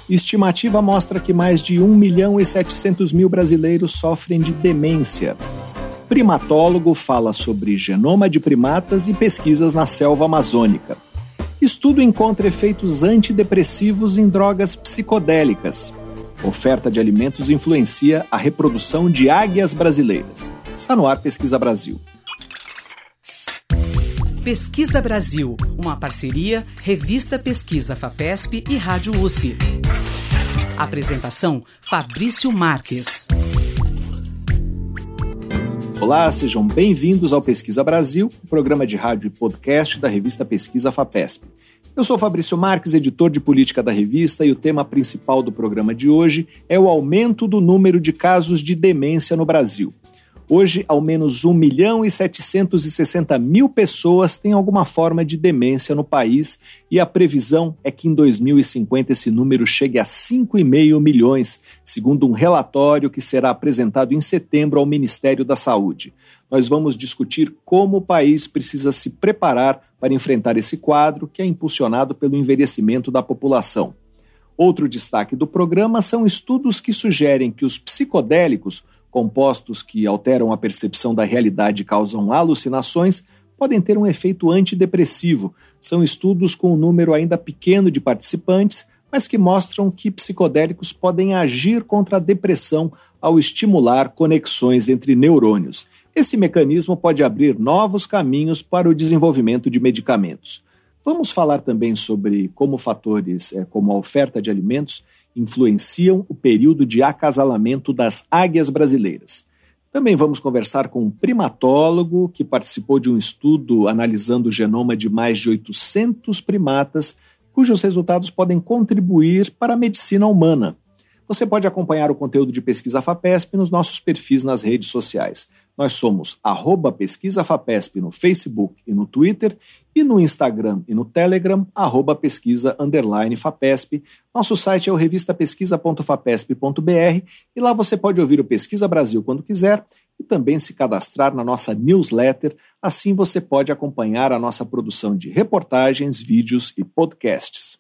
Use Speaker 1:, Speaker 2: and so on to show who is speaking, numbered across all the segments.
Speaker 1: Estimativa mostra que mais de 1.700.000 brasileiros sofrem de demência. Primatólogo fala sobre genoma de primatas e pesquisas na selva amazônica. Estudo encontra efeitos antidepressivos em drogas psicodélicas. Oferta de alimentos influencia a reprodução de águias brasileiras. Está no ar Pesquisa Brasil.
Speaker 2: Pesquisa Brasil, uma parceria Revista Pesquisa FAPESP e Rádio USP. Apresentação, Fabrício Marques.
Speaker 1: Olá, sejam bem-vindos ao Pesquisa Brasil, o programa de rádio e podcast da revista Pesquisa FAPESP. Eu sou Fabrício Marques, editor de política da revista, e o tema principal do programa de hoje é o aumento do número de casos de demência no Brasil. Hoje, ao menos 1.760.000 pessoas têm alguma forma de demência no país e a previsão é que em 2050 esse número chegue a 5,5 milhões, segundo um relatório que será apresentado em setembro ao Ministério da Saúde. Nós vamos discutir como o país precisa se preparar para enfrentar esse quadro que é impulsionado pelo envelhecimento da população. Outro destaque do programa são estudos que sugerem que os psicodélicos, compostos que alteram a percepção da realidade e causam alucinações, podem ter um efeito antidepressivo. São estudos com um número ainda pequeno de participantes, mas que mostram que psicodélicos podem agir contra a depressão ao estimular conexões entre neurônios. Esse mecanismo pode abrir novos caminhos para o desenvolvimento de medicamentos. Vamos falar também sobre como fatores como a oferta de alimentos influenciam o período de acasalamento das águias brasileiras. Também vamos conversar com um primatólogo que participou de um estudo analisando o genoma de mais de 800 primatas, cujos resultados podem contribuir para a medicina humana. Você pode acompanhar o conteúdo de Pesquisa FAPESP nos nossos perfis nas redes sociais. Nós somos @pesquisafapesp no Facebook e no Twitter, e no Instagram e no Telegram, @pesquisa_FAPESP. Nosso site é o revistapesquisa.fapesp.br e lá você pode ouvir o Pesquisa Brasil quando quiser e também se cadastrar na nossa newsletter. Assim você pode acompanhar a nossa produção de reportagens, vídeos e podcasts.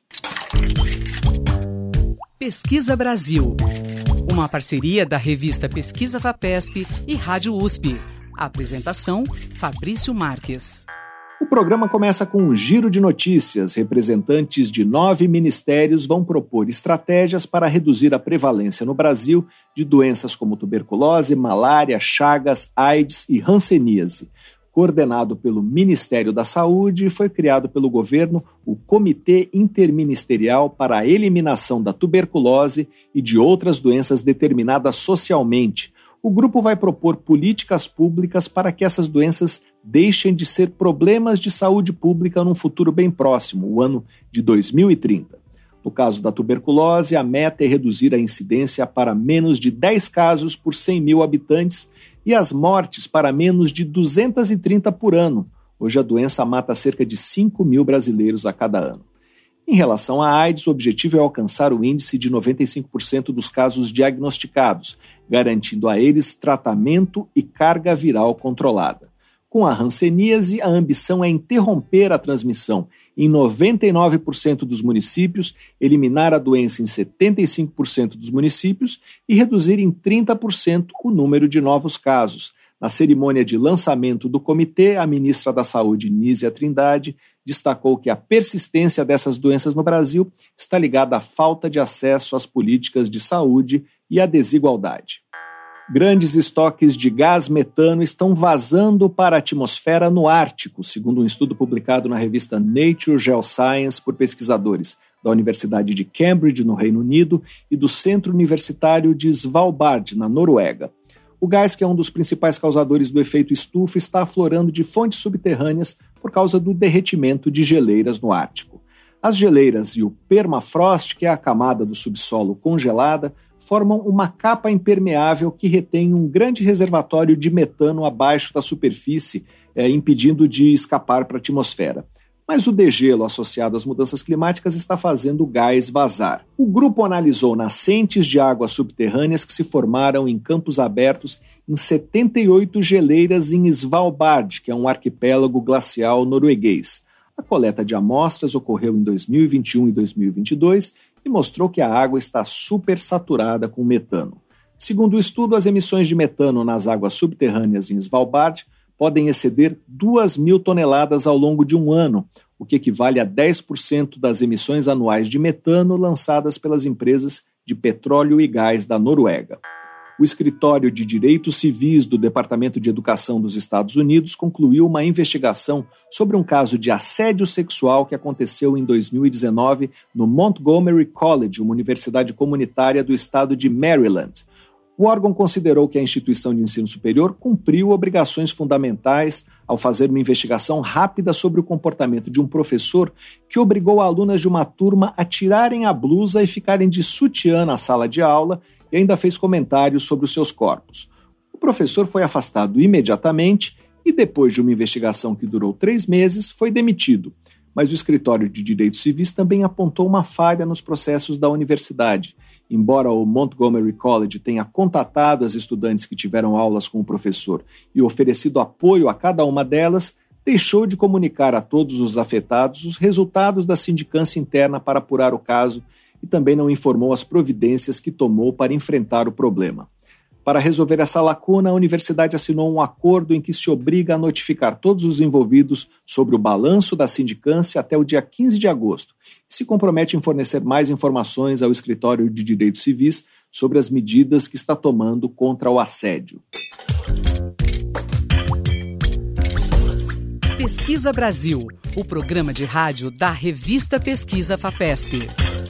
Speaker 2: Pesquisa Brasil, uma parceria da revista Pesquisa FAPESP e Rádio USP. Apresentação, Fabrício Marques.
Speaker 1: O programa começa com um giro de notícias. Representantes de 9 ministérios vão propor estratégias para reduzir a prevalência no Brasil de doenças como tuberculose, malária, chagas, AIDS e hanseníase. Coordenado pelo Ministério da Saúde, foi criado pelo governo o Comitê Interministerial para a Eliminação da Tuberculose e de outras doenças determinadas socialmente. O grupo vai propor políticas públicas para que essas doenças deixem de ser problemas de saúde pública num futuro bem próximo, o ano de 2030. No caso da tuberculose, a meta é reduzir a incidência para menos de 10 casos por 100 mil habitantes e as mortes para menos de 230 por ano. Hoje a doença mata cerca de 5 mil brasileiros a cada ano. Em relação à AIDS, o objetivo é alcançar o índice de 95% dos casos diagnosticados, garantindo a eles tratamento e carga viral controlada. Com a hanseníase, a ambição é interromper a transmissão em 99% dos municípios, eliminar a doença em 75% dos municípios e reduzir em 30% o número de novos casos. Na cerimônia de lançamento do comitê, a ministra da Saúde, Nízia Trindade, destacou que a persistência dessas doenças no Brasil está ligada à falta de acesso às políticas de saúde e à desigualdade. Grandes estoques de gás metano estão vazando para a atmosfera no Ártico, segundo um estudo publicado na revista Nature Geoscience por pesquisadores da Universidade de Cambridge, no Reino Unido, e do Centro Universitário de Svalbard, na Noruega. O gás, que é um dos principais causadores do efeito estufa, está aflorando de fontes subterrâneas por causa do derretimento de geleiras no Ártico. As geleiras e o permafrost, que é a camada do subsolo congelada, formam uma capa impermeável que retém um grande reservatório de metano abaixo da superfície, impedindo de escapar para a atmosfera. Mas o degelo associado às mudanças climáticas está fazendo o gás vazar. O grupo analisou nascentes de águas subterrâneas que se formaram em campos abertos em 78 geleiras em Svalbard, que é um arquipélago glacial norueguês. A coleta de amostras ocorreu em 2021 e 2022 e mostrou que a água está supersaturada com metano. Segundo o estudo, as emissões de metano nas águas subterrâneas em Svalbard podem exceder 2.000 toneladas ao longo de um ano, o que equivale a 10% das emissões anuais de metano lançadas pelas empresas de petróleo e gás da Noruega. O Escritório de Direitos Civis do Departamento de Educação dos Estados Unidos concluiu uma investigação sobre um caso de assédio sexual que aconteceu em 2019 no Montgomery College, uma universidade comunitária do estado de Maryland. O órgão considerou que a instituição de ensino superior cumpriu obrigações fundamentais ao fazer uma investigação rápida sobre o comportamento de um professor que obrigou alunas de uma turma a tirarem a blusa e ficarem de sutiã na sala de aula e ainda fez comentários sobre os seus corpos. O professor foi afastado imediatamente e, depois de uma investigação que durou 3 meses, foi demitido. Mas o Escritório de Direitos Civis também apontou uma falha nos processos da universidade. Embora o Montgomery College tenha contatado as estudantes que tiveram aulas com o professor e oferecido apoio a cada uma delas, deixou de comunicar a todos os afetados os resultados da sindicância interna para apurar o caso e também não informou as providências que tomou para enfrentar o problema. Para resolver essa lacuna, a universidade assinou um acordo em que se obriga a notificar todos os envolvidos sobre o balanço da sindicância até o dia 15 de agosto e se compromete em fornecer mais informações ao Escritório de Direitos Civis sobre as medidas que está tomando contra o assédio.
Speaker 2: Pesquisa Brasil, o programa de rádio da revista Pesquisa FAPESP.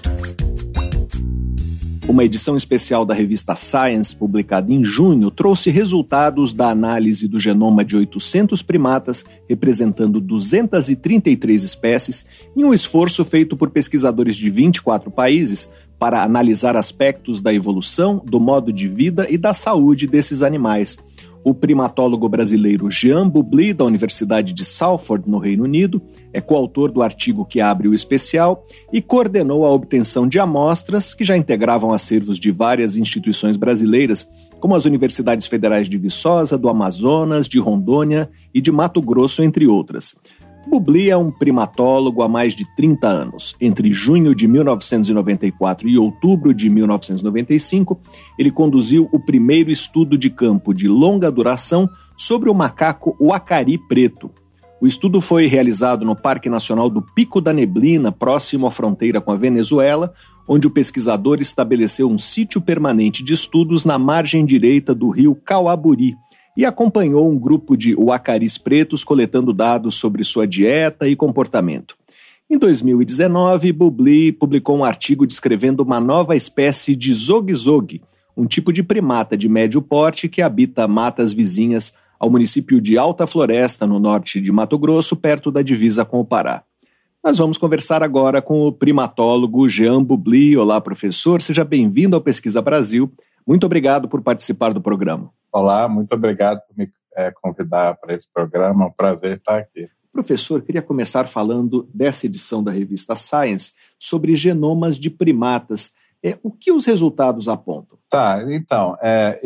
Speaker 1: Uma edição especial da revista Science, publicada em junho, trouxe resultados da análise do genoma de 800 primatas, representando 233 espécies, em um esforço feito por pesquisadores de 24 países para analisar aspectos da evolução, do modo de vida e da saúde desses animais. O primatólogo brasileiro Jean Boubli, da Universidade de Salford, no Reino Unido, é coautor do artigo que abre o especial e coordenou a obtenção de amostras que já integravam acervos de várias instituições brasileiras, como as Universidades Federais de Viçosa, do Amazonas, de Rondônia e de Mato Grosso, entre outras. Boubli é um primatólogo há mais de 30 anos. Entre junho de 1994 e outubro de 1995, ele conduziu o primeiro estudo de campo de longa duração sobre o macaco uacari preto. O estudo foi realizado no Parque Nacional do Pico da Neblina, próximo à fronteira com a Venezuela, onde o pesquisador estabeleceu um sítio permanente de estudos na margem direita do rio Cauaburi, e acompanhou um grupo de uacaris pretos coletando dados sobre sua dieta e comportamento. Em 2019, Boubli publicou um artigo descrevendo uma nova espécie de zog-zog, um tipo de primata de médio porte que habita matas vizinhas ao município de Alta Floresta, no norte de Mato Grosso, perto da divisa com o Pará. Nós vamos conversar agora com o primatólogo Jean Boubli. Olá, professor, seja bem-vindo ao Pesquisa Brasil. Muito obrigado por participar do programa.
Speaker 3: Olá, muito obrigado por me convidar para esse programa, é um prazer estar aqui.
Speaker 1: Professor, queria começar falando dessa edição da revista Science sobre genomas de primatas. O que os resultados apontam?
Speaker 3: Então,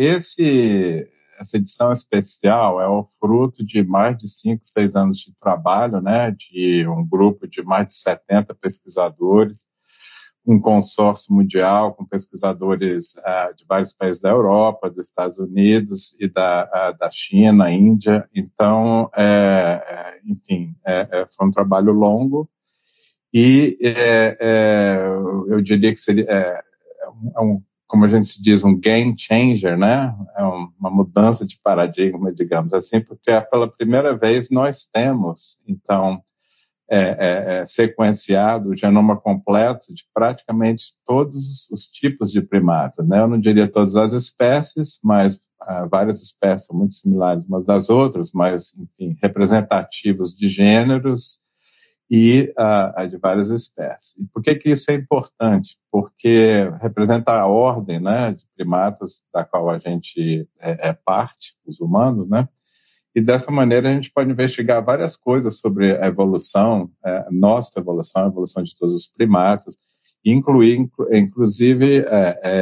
Speaker 3: essa edição especial é o fruto de mais de 5, 6 anos de trabalho, né, de um grupo de mais de 70 pesquisadores, um consórcio mundial com pesquisadores de vários países da Europa, dos Estados Unidos e da China, Índia. Então, foi um trabalho longo e eu diria que seria, como a gente diz, um game changer, né? É uma mudança de paradigma, digamos assim, porque pela primeira vez nós temos, então, sequenciado o genoma completo de praticamente todos os tipos de primatas, né? Eu não diria todas as espécies, mas várias espécies são muito similares umas das outras, mas, enfim, representativos de gêneros e de várias espécies. E por que isso é importante? Porque representa a ordem, né, de primatas da qual a gente é parte, os humanos, né? E dessa maneira a gente pode investigar várias coisas sobre a evolução, nossa evolução, a evolução de todos os primatas, e inclusive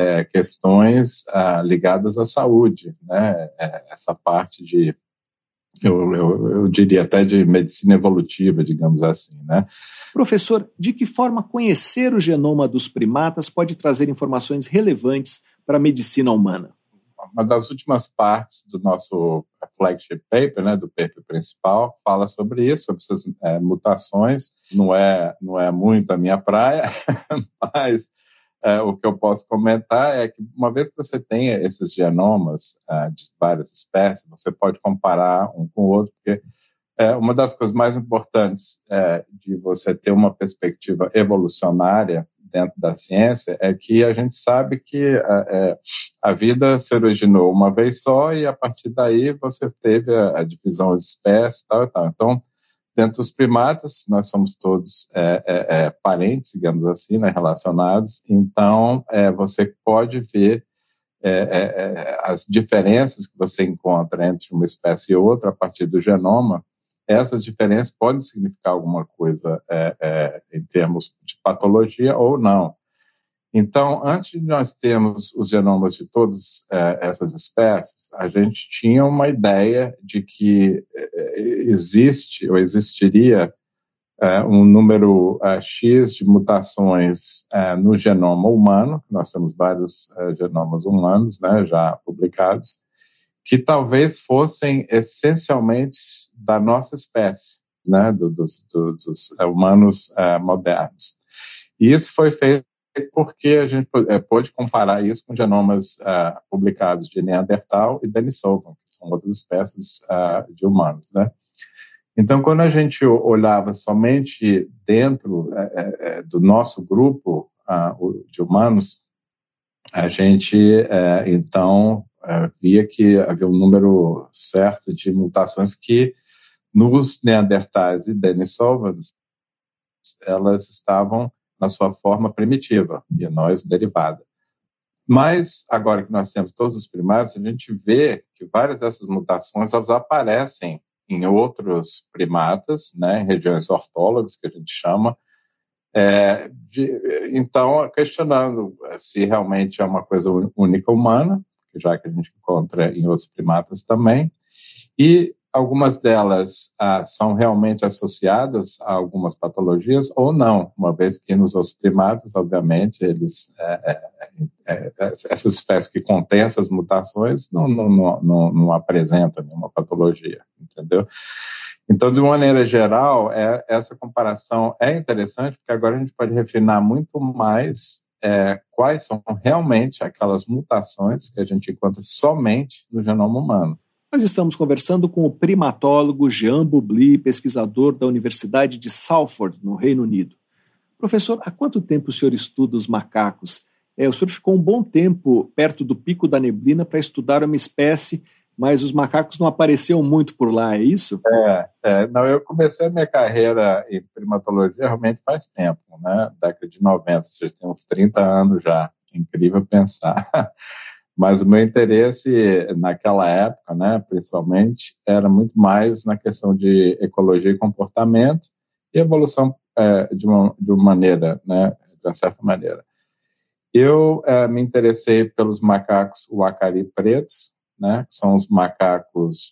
Speaker 3: questões ligadas à saúde, né? Essa parte de eu diria até de medicina evolutiva, digamos assim, né?
Speaker 1: Professor, de que forma conhecer o genoma dos primatas pode trazer informações relevantes para a medicina humana?
Speaker 3: Uma das últimas partes do nosso flagship paper, né, do paper principal, fala sobre isso, sobre essas mutações. Não é muito a minha praia, mas o que eu posso comentar é que uma vez que você tem esses genomas de várias espécies, você pode comparar um com o outro, porque uma das coisas mais importantes de você ter uma perspectiva evolucionária dentro da ciência é que a gente sabe que a vida se originou uma vez só e a partir daí você teve a divisão de espécies e tal e tal. Então, dentro dos primatas, nós somos todos parentes, digamos assim, né, relacionados. Então, você pode ver as diferenças que você encontra entre uma espécie e outra a partir do genoma. Essas diferenças podem significar alguma coisa em termos de patologia ou não. Então, antes de nós termos os genomas de todas essas espécies, a gente tinha uma ideia de que existe ou existiria um número X de mutações no genoma humano. Nós temos vários genomas humanos, né, já publicados, que talvez fossem essencialmente da nossa espécie, né, dos humanos modernos. E isso foi feito porque a gente pôde comparar isso com genomas publicados de Neandertal e Denisova, que são outras espécies de humanos, né? Então, quando a gente olhava somente dentro do nosso grupo de humanos, a gente, então, via que havia um número certo de mutações que, nos Neandertais e Denisovans, elas estavam na sua forma primitiva, e nós derivada. Mas, agora que nós temos todos os primatas, a gente vê que várias dessas mutações elas aparecem em outros primatas, né, em regiões ortólogas, que a gente chama. Então, questionando se realmente é uma coisa única humana, já que a gente encontra em outros primatas também, e algumas delas são realmente associadas a algumas patologias ou não, uma vez que nos outros primatas, obviamente, eles, essas espécies que contêm essas mutações não apresentam nenhuma patologia, entendeu? Então, de maneira geral, essa comparação é interessante, porque agora a gente pode refinar muito mais quais são realmente aquelas mutações que a gente encontra somente no genoma humano.
Speaker 1: Nós estamos conversando com o primatólogo Jean Boubli, pesquisador da Universidade de Salford, no Reino Unido. Professor, há quanto tempo o senhor estuda os macacos? O senhor ficou um bom tempo perto do Pico da Neblina para estudar uma espécie, mas os macacos não apareceram muito por lá, é isso?
Speaker 3: Não, eu comecei a minha carreira em primatologia realmente faz tempo, né? Década de 90, ou seja, tem uns 30 anos já. Incrível pensar. Mas o meu interesse naquela época, né, principalmente, era muito mais na questão de ecologia e comportamento e evolução de uma maneira, né, de uma certa maneira. Eu me interessei pelos macacos uacari pretos, né, que são os macacos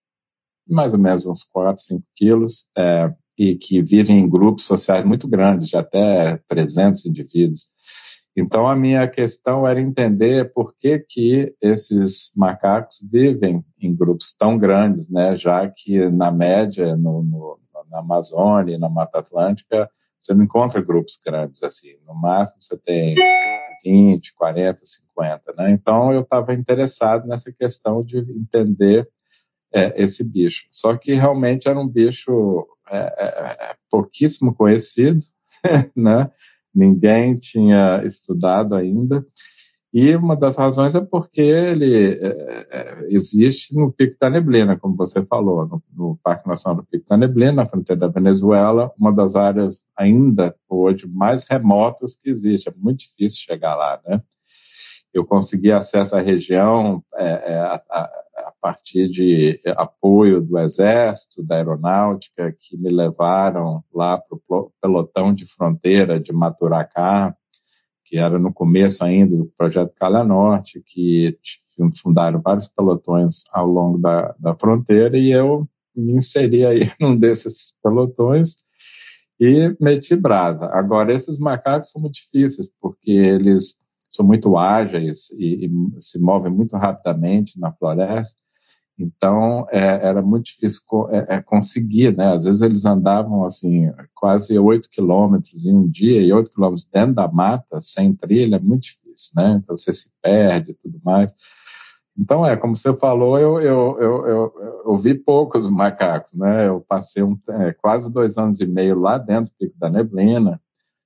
Speaker 3: de mais ou menos uns 4, 5 quilos, e que vivem em grupos sociais muito grandes, de até 300 indivíduos. Então, a minha questão era entender por que esses macacos vivem em grupos tão grandes, né? Já que, na média, na Amazônia e na Mata Atlântica, você não encontra grupos grandes assim. No máximo, você tem 20, 40, 50, né? Então, eu estava interessado nessa questão de entender esse bicho. Só que, realmente, era um bicho pouquíssimo conhecido, né? Ninguém tinha estudado ainda, e uma das razões é porque ele existe no Pico da Neblina, como você falou, no Parque Nacional do Pico da Neblina, na fronteira da Venezuela, uma das áreas ainda hoje mais remotas que existe, é muito difícil chegar lá, né? Eu consegui acesso à região a partir de apoio do Exército, da Aeronáutica, que me levaram lá para o pelotão de fronteira de Maturacá, que era no começo ainda do projeto Calha Norte, que fundaram vários pelotões ao longo da fronteira, e eu me inseri aí num desses pelotões e meti brasa. Agora, esses macacos são muito difíceis, porque eles são muito ágeis e se movem muito rapidamente na floresta. Então, era muito difícil conseguir, né? Às vezes eles andavam, assim, quase 8 quilômetros em um dia, e 8 quilômetros dentro da mata, sem trilha, é muito difícil, né? Então, você se perde e tudo mais. Então, como você falou, eu vi poucos macacos, né? Eu passei quase 2 anos e meio lá dentro do Pico da Neblina.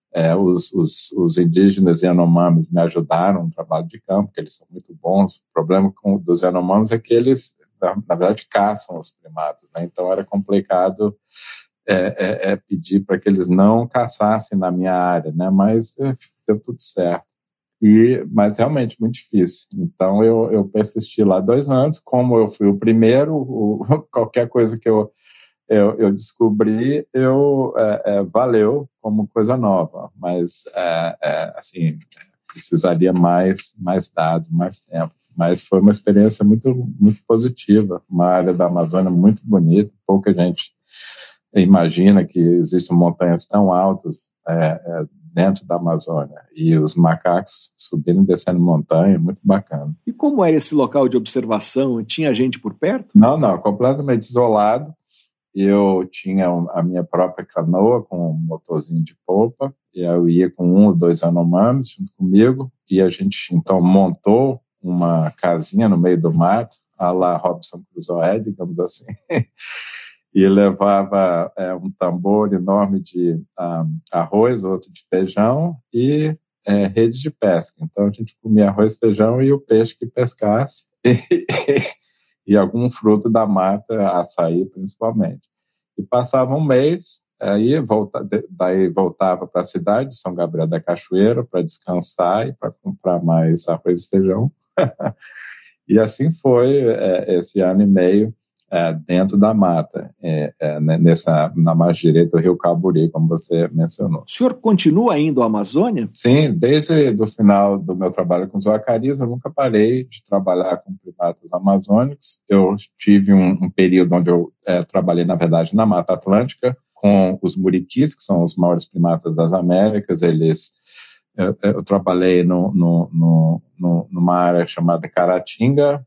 Speaker 3: Os indígenas Yanomamis me ajudaram no trabalho de campo, porque eles são muito bons. O problema dos Yanomamis é que eles, na verdade, caçam os primatas, né? Então era complicado pedir para que eles não caçassem na minha área, né? Mas deu tudo certo. Mas realmente muito difícil. Então eu persisti lá 2 anos. Como eu fui o primeiro, qualquer coisa que eu descobri, valeu como coisa nova. Mas assim, precisaria mais dados, mais tempo. Mas foi uma experiência muito, muito positiva. Uma área da Amazônia muito bonita. Pouca gente imagina que existem montanhas tão altas dentro da Amazônia. E os macacos subindo e descendo montanha, muito bacana.
Speaker 1: E como era esse local de observação? Tinha gente por perto?
Speaker 3: Não, completamente isolado. Eu tinha a minha própria canoa com um motorzinho de polpa, e eu ia com 1 ou 2 Yanomamis junto comigo, e a gente então montou uma casinha no meio do mato, à la Robinson Crusoe, digamos assim, e levava um tambor enorme de arroz, outro de feijão, e rede de pesca. Então a gente comia arroz, feijão e o peixe que pescasse, e algum fruto da mata, açaí principalmente. E passava um mês, daí voltava para a cidade de São Gabriel da Cachoeira para descansar e para comprar mais arroz e feijão. E assim foi esse ano e meio dentro da mata, na margem direita do Rio Caburi, como você mencionou.
Speaker 1: O senhor continua indo à Amazônia?
Speaker 3: Sim, desde o final do meu trabalho com os uacaris, eu nunca parei de trabalhar com primatas amazônicos. Eu tive um período onde eu trabalhei, na verdade, na Mata Atlântica, com os muriquis, que são os maiores primatas das Américas. Eu trabalhei numa área chamada Caratinga,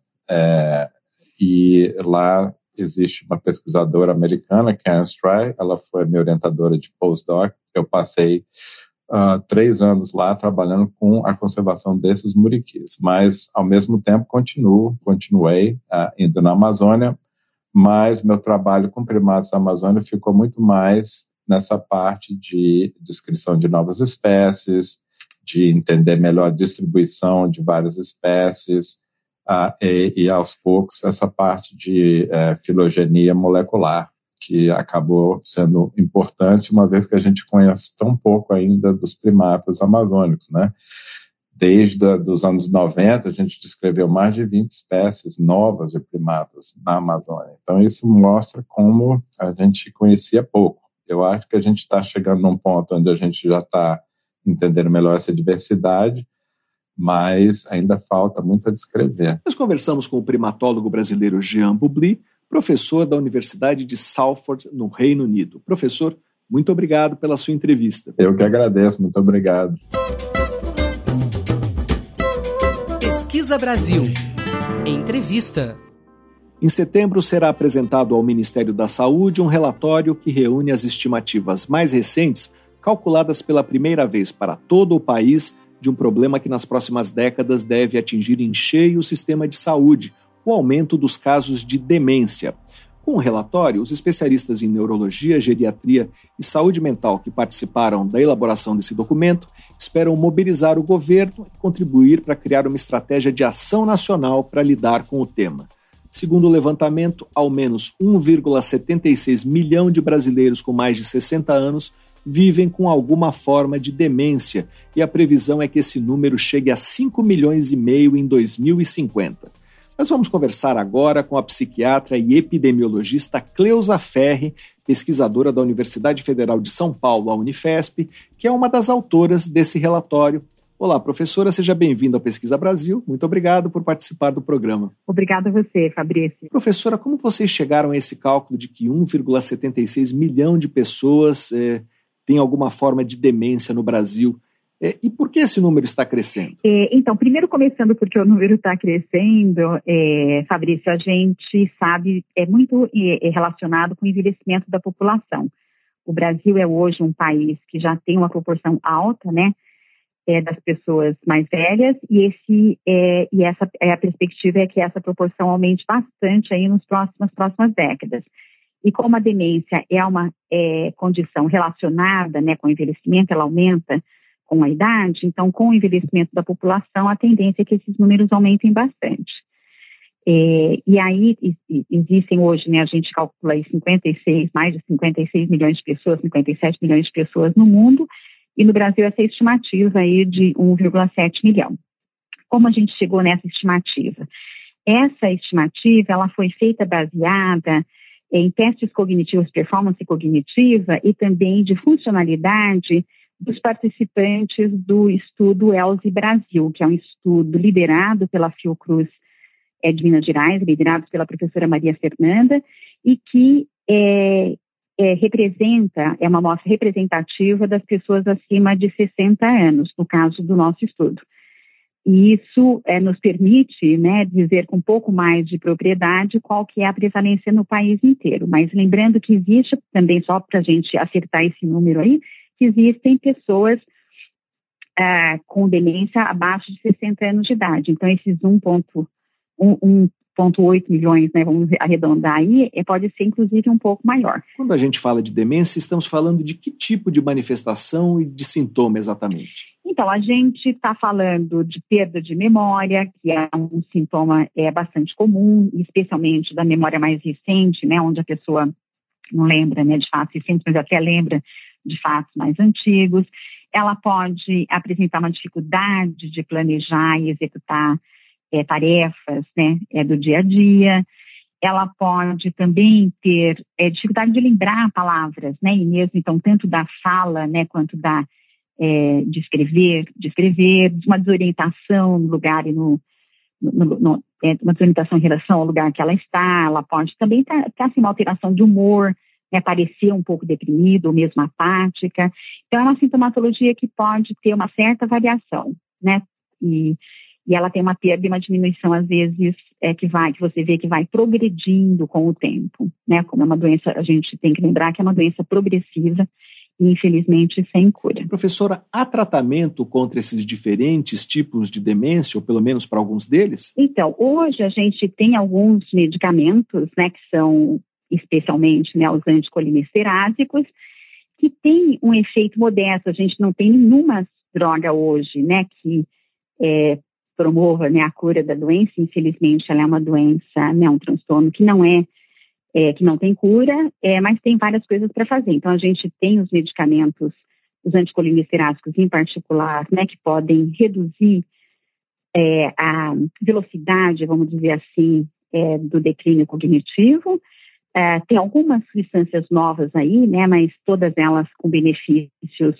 Speaker 3: e lá existe uma pesquisadora americana, Karen Stry, ela foi minha orientadora de postdoc. Eu passei 3 anos lá trabalhando com a conservação desses muriquis, mas ao mesmo tempo continuei indo na Amazônia, mas meu trabalho com primatas da Amazônia ficou muito mais nessa parte de descrição de novas espécies, de entender melhor a distribuição de várias espécies, e aos poucos essa parte de filogenia molecular, que acabou sendo importante, uma vez que a gente conhece tão pouco ainda dos primatas amazônicos, né? Desde os anos 90, a gente descreveu mais de 20 espécies novas de primatas na Amazônia. Então, isso mostra como a gente conhecia pouco. Eu acho que a gente está chegando num ponto onde a gente já está entendendo melhor essa diversidade, mas ainda falta muito a descrever.
Speaker 1: Nós conversamos com o primatólogo brasileiro Jean Boubli, professor da Universidade de Salford, no Reino Unido. Professor, muito obrigado pela sua entrevista.
Speaker 3: Eu que agradeço, muito obrigado.
Speaker 2: Pesquisa Brasil. Entrevista.
Speaker 1: Em setembro será apresentado ao Ministério da Saúde um relatório que reúne as estimativas mais recentes, calculadas pela primeira vez para todo o país, de um problema que nas próximas décadas deve atingir em cheio o sistema de saúde, o aumento dos casos de demência. Com o relatório, os especialistas em neurologia, geriatria e saúde mental que participaram da elaboração desse documento esperam mobilizar o governo e contribuir para criar uma estratégia de ação nacional para lidar com o tema. Segundo o levantamento, ao menos 1,76 milhão de brasileiros com mais de 60 anos vivem com alguma forma de demência, e a previsão é que esse número chegue a 5,5 milhões em 2050. Nós vamos conversar agora com a psiquiatra e epidemiologista Cleusa Ferri, pesquisadora da Universidade Federal de São Paulo, a Unifesp, que é uma das autoras desse relatório. Olá, professora, seja bem-vinda ao Pesquisa Brasil. Muito obrigado por participar do programa.
Speaker 4: Obrigada a você, Fabrício.
Speaker 1: Professora, como vocês chegaram a esse cálculo de que 1,76 milhão de pessoas têm alguma forma de demência no Brasil? E por que esse número está crescendo?
Speaker 4: Então, primeiro começando porque o número está crescendo, Fabrício, a gente sabe, é muito relacionado com o envelhecimento da população. O Brasil é hoje um país que já tem uma proporção alta, né, das pessoas mais velhas, e essa a perspectiva é que essa proporção aumente bastante aí nas próximas décadas. E como a demência é uma condição relacionada, né, com o envelhecimento, ela aumenta com a idade, então com o envelhecimento da população, a tendência é que esses números aumentem bastante. E aí existem hoje, né, a gente calcula aí mais de 56 milhões de pessoas, 57 milhões de pessoas no mundo, e no Brasil essa estimativa aí de 1,7 milhão. Como a gente chegou nessa estimativa? Essa estimativa, ela foi feita baseada em testes cognitivos, performance cognitiva e também de funcionalidade dos participantes do estudo ELSI Brasil, que é um estudo liderado pela Fiocruz de Minas Gerais, liderado pela professora Maria Fernanda, e que é uma amostra representativa das pessoas acima de 60 anos, no caso do nosso estudo. E isso nos permite, né, dizer com um pouco mais de propriedade qual que é a prevalência no país inteiro. Mas lembrando que existe também, só para a gente acertar esse número aí, que existem pessoas com demência abaixo de 60 anos de idade. Então, esses 1,8 milhões, né, vamos arredondar aí, pode ser inclusive um pouco maior.
Speaker 1: Quando a gente fala de demência, estamos falando de que tipo de manifestação e de sintoma exatamente?
Speaker 4: Então, a gente está falando de perda de memória, que é um sintoma bastante comum, especialmente da memória mais recente, né, onde a pessoa não lembra, né, de fatos recentes, mas até lembra de fatos mais antigos. Ela pode apresentar uma dificuldade de planejar e executar tarefas, né, do dia a dia. Ela pode também ter dificuldade de lembrar palavras, né, e mesmo, então, tanto da fala, né, quanto de escrever, uma desorientação no lugar e uma desorientação em relação ao lugar que ela está. Ela pode também ter assim, uma alteração de humor, né, parecer um pouco deprimido ou mesmo apática. Então, é uma sintomatologia que pode ter uma certa variação, né, e ela tem uma perda e uma diminuição, às vezes, que você vê que vai progredindo com o tempo, né? Como é uma doença, a gente tem que lembrar que é uma doença progressiva e, infelizmente, sem cura.
Speaker 1: Professora, há tratamento contra esses diferentes tipos de demência, ou pelo menos para alguns deles?
Speaker 4: Então, hoje a gente tem alguns medicamentos, né, que são especialmente, né, os anticolinesterásicos, que têm um efeito modesto. A gente não tem nenhuma droga hoje, né, que promova, né, a cura da doença. Infelizmente, ela é uma doença, né, um transtorno que que não tem cura, mas tem várias coisas para fazer. Então, a gente tem os medicamentos, os anticolinesterásicos em particular, né, que podem reduzir a velocidade, vamos dizer assim, do declínio cognitivo. Tem algumas substâncias novas aí, né, mas todas elas com benefícios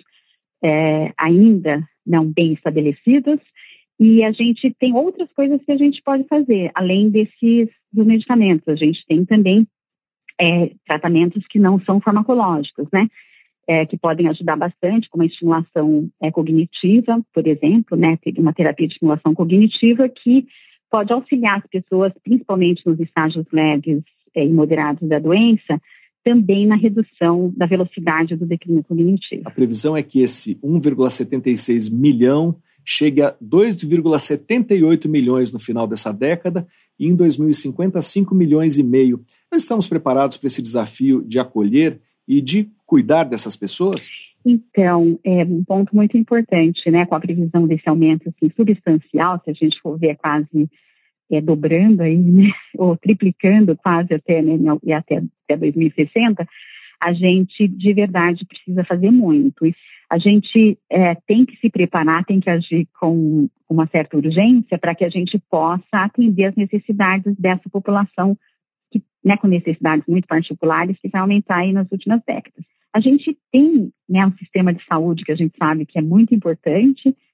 Speaker 4: ainda não bem estabelecidos. E a gente tem outras coisas que a gente pode fazer, além dos medicamentos. A gente tem também tratamentos que não são farmacológicos, né? Que podem ajudar bastante, como a estimulação cognitiva, por exemplo, né? Tem uma terapia de estimulação cognitiva que pode auxiliar as pessoas, principalmente nos estágios leves e moderados da doença, também na redução da velocidade do declínio cognitivo.
Speaker 1: A previsão é que esse 1,76 milhão chegue a 2,78 milhões no final dessa década e em 2050 5 milhões e meio. Nós estamos preparados para esse desafio de acolher e de cuidar dessas pessoas?
Speaker 4: Então, é um ponto muito importante, né? Com a previsão desse aumento assim, substancial, se a gente for ver quase dobrando aí, né? Ou triplicando quase até, né? E até 2060, a gente de verdade precisa fazer muito. E a gente tem que se preparar, tem que agir com uma certa urgência para que a gente possa atender as necessidades dessa população que, né, com necessidades muito particulares que vai aumentar aí nas últimas décadas. A gente tem, né, um sistema de saúde que a gente sabe que é muito importante,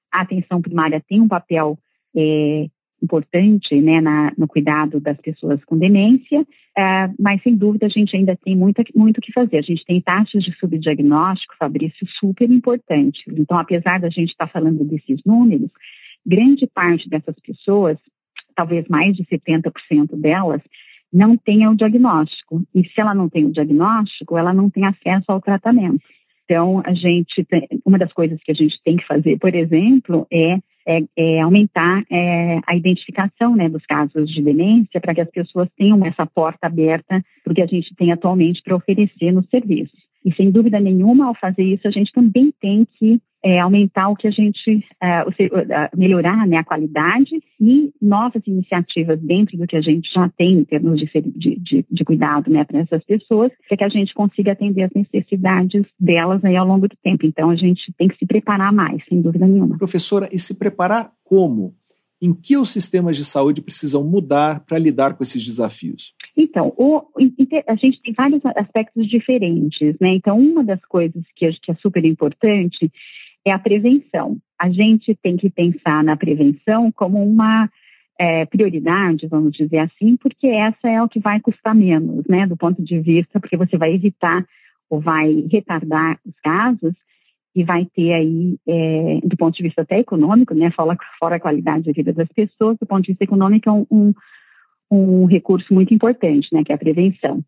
Speaker 4: A atenção primária tem um papel importante, né, no cuidado das pessoas com demência, mas sem dúvida a gente ainda tem muito o que fazer. A gente tem taxas de subdiagnóstico, Fabrício, super importantes. Então, apesar da gente estar falando desses números, grande parte dessas pessoas, talvez mais de 70% delas, não tenha o diagnóstico. E se ela não tem o diagnóstico, ela não tem acesso ao tratamento. Então, uma das coisas que a gente tem que fazer, por exemplo, é aumentar a identificação, né, dos casos de demência, para que as pessoas tenham essa porta aberta para o que a gente tem atualmente para oferecer nos serviços. E, sem dúvida nenhuma, ao fazer isso, a gente também tem que aumentar o que a gente, melhorar, né, a qualidade e novas iniciativas dentro do que a gente já tem em termos de cuidado, né, para essas pessoas, para que a gente consiga atender as necessidades delas aí ao longo do tempo. Então, a gente tem que se preparar mais, sem dúvida nenhuma.
Speaker 1: Professora, e se preparar como? Em que os sistemas de saúde precisam mudar para lidar com esses desafios?
Speaker 4: Então, a gente tem vários aspectos diferentes, né? Então, uma das coisas que é super importante é a prevenção. A gente tem que pensar na prevenção como uma prioridade, vamos dizer assim, porque essa é o que vai custar menos, né? Do ponto de vista, porque você vai evitar ou vai retardar os casos e vai ter aí, do ponto de vista até econômico, né? Fora a qualidade de vida das pessoas, do ponto de vista econômico é um recurso muito importante, né? Que é a prevenção.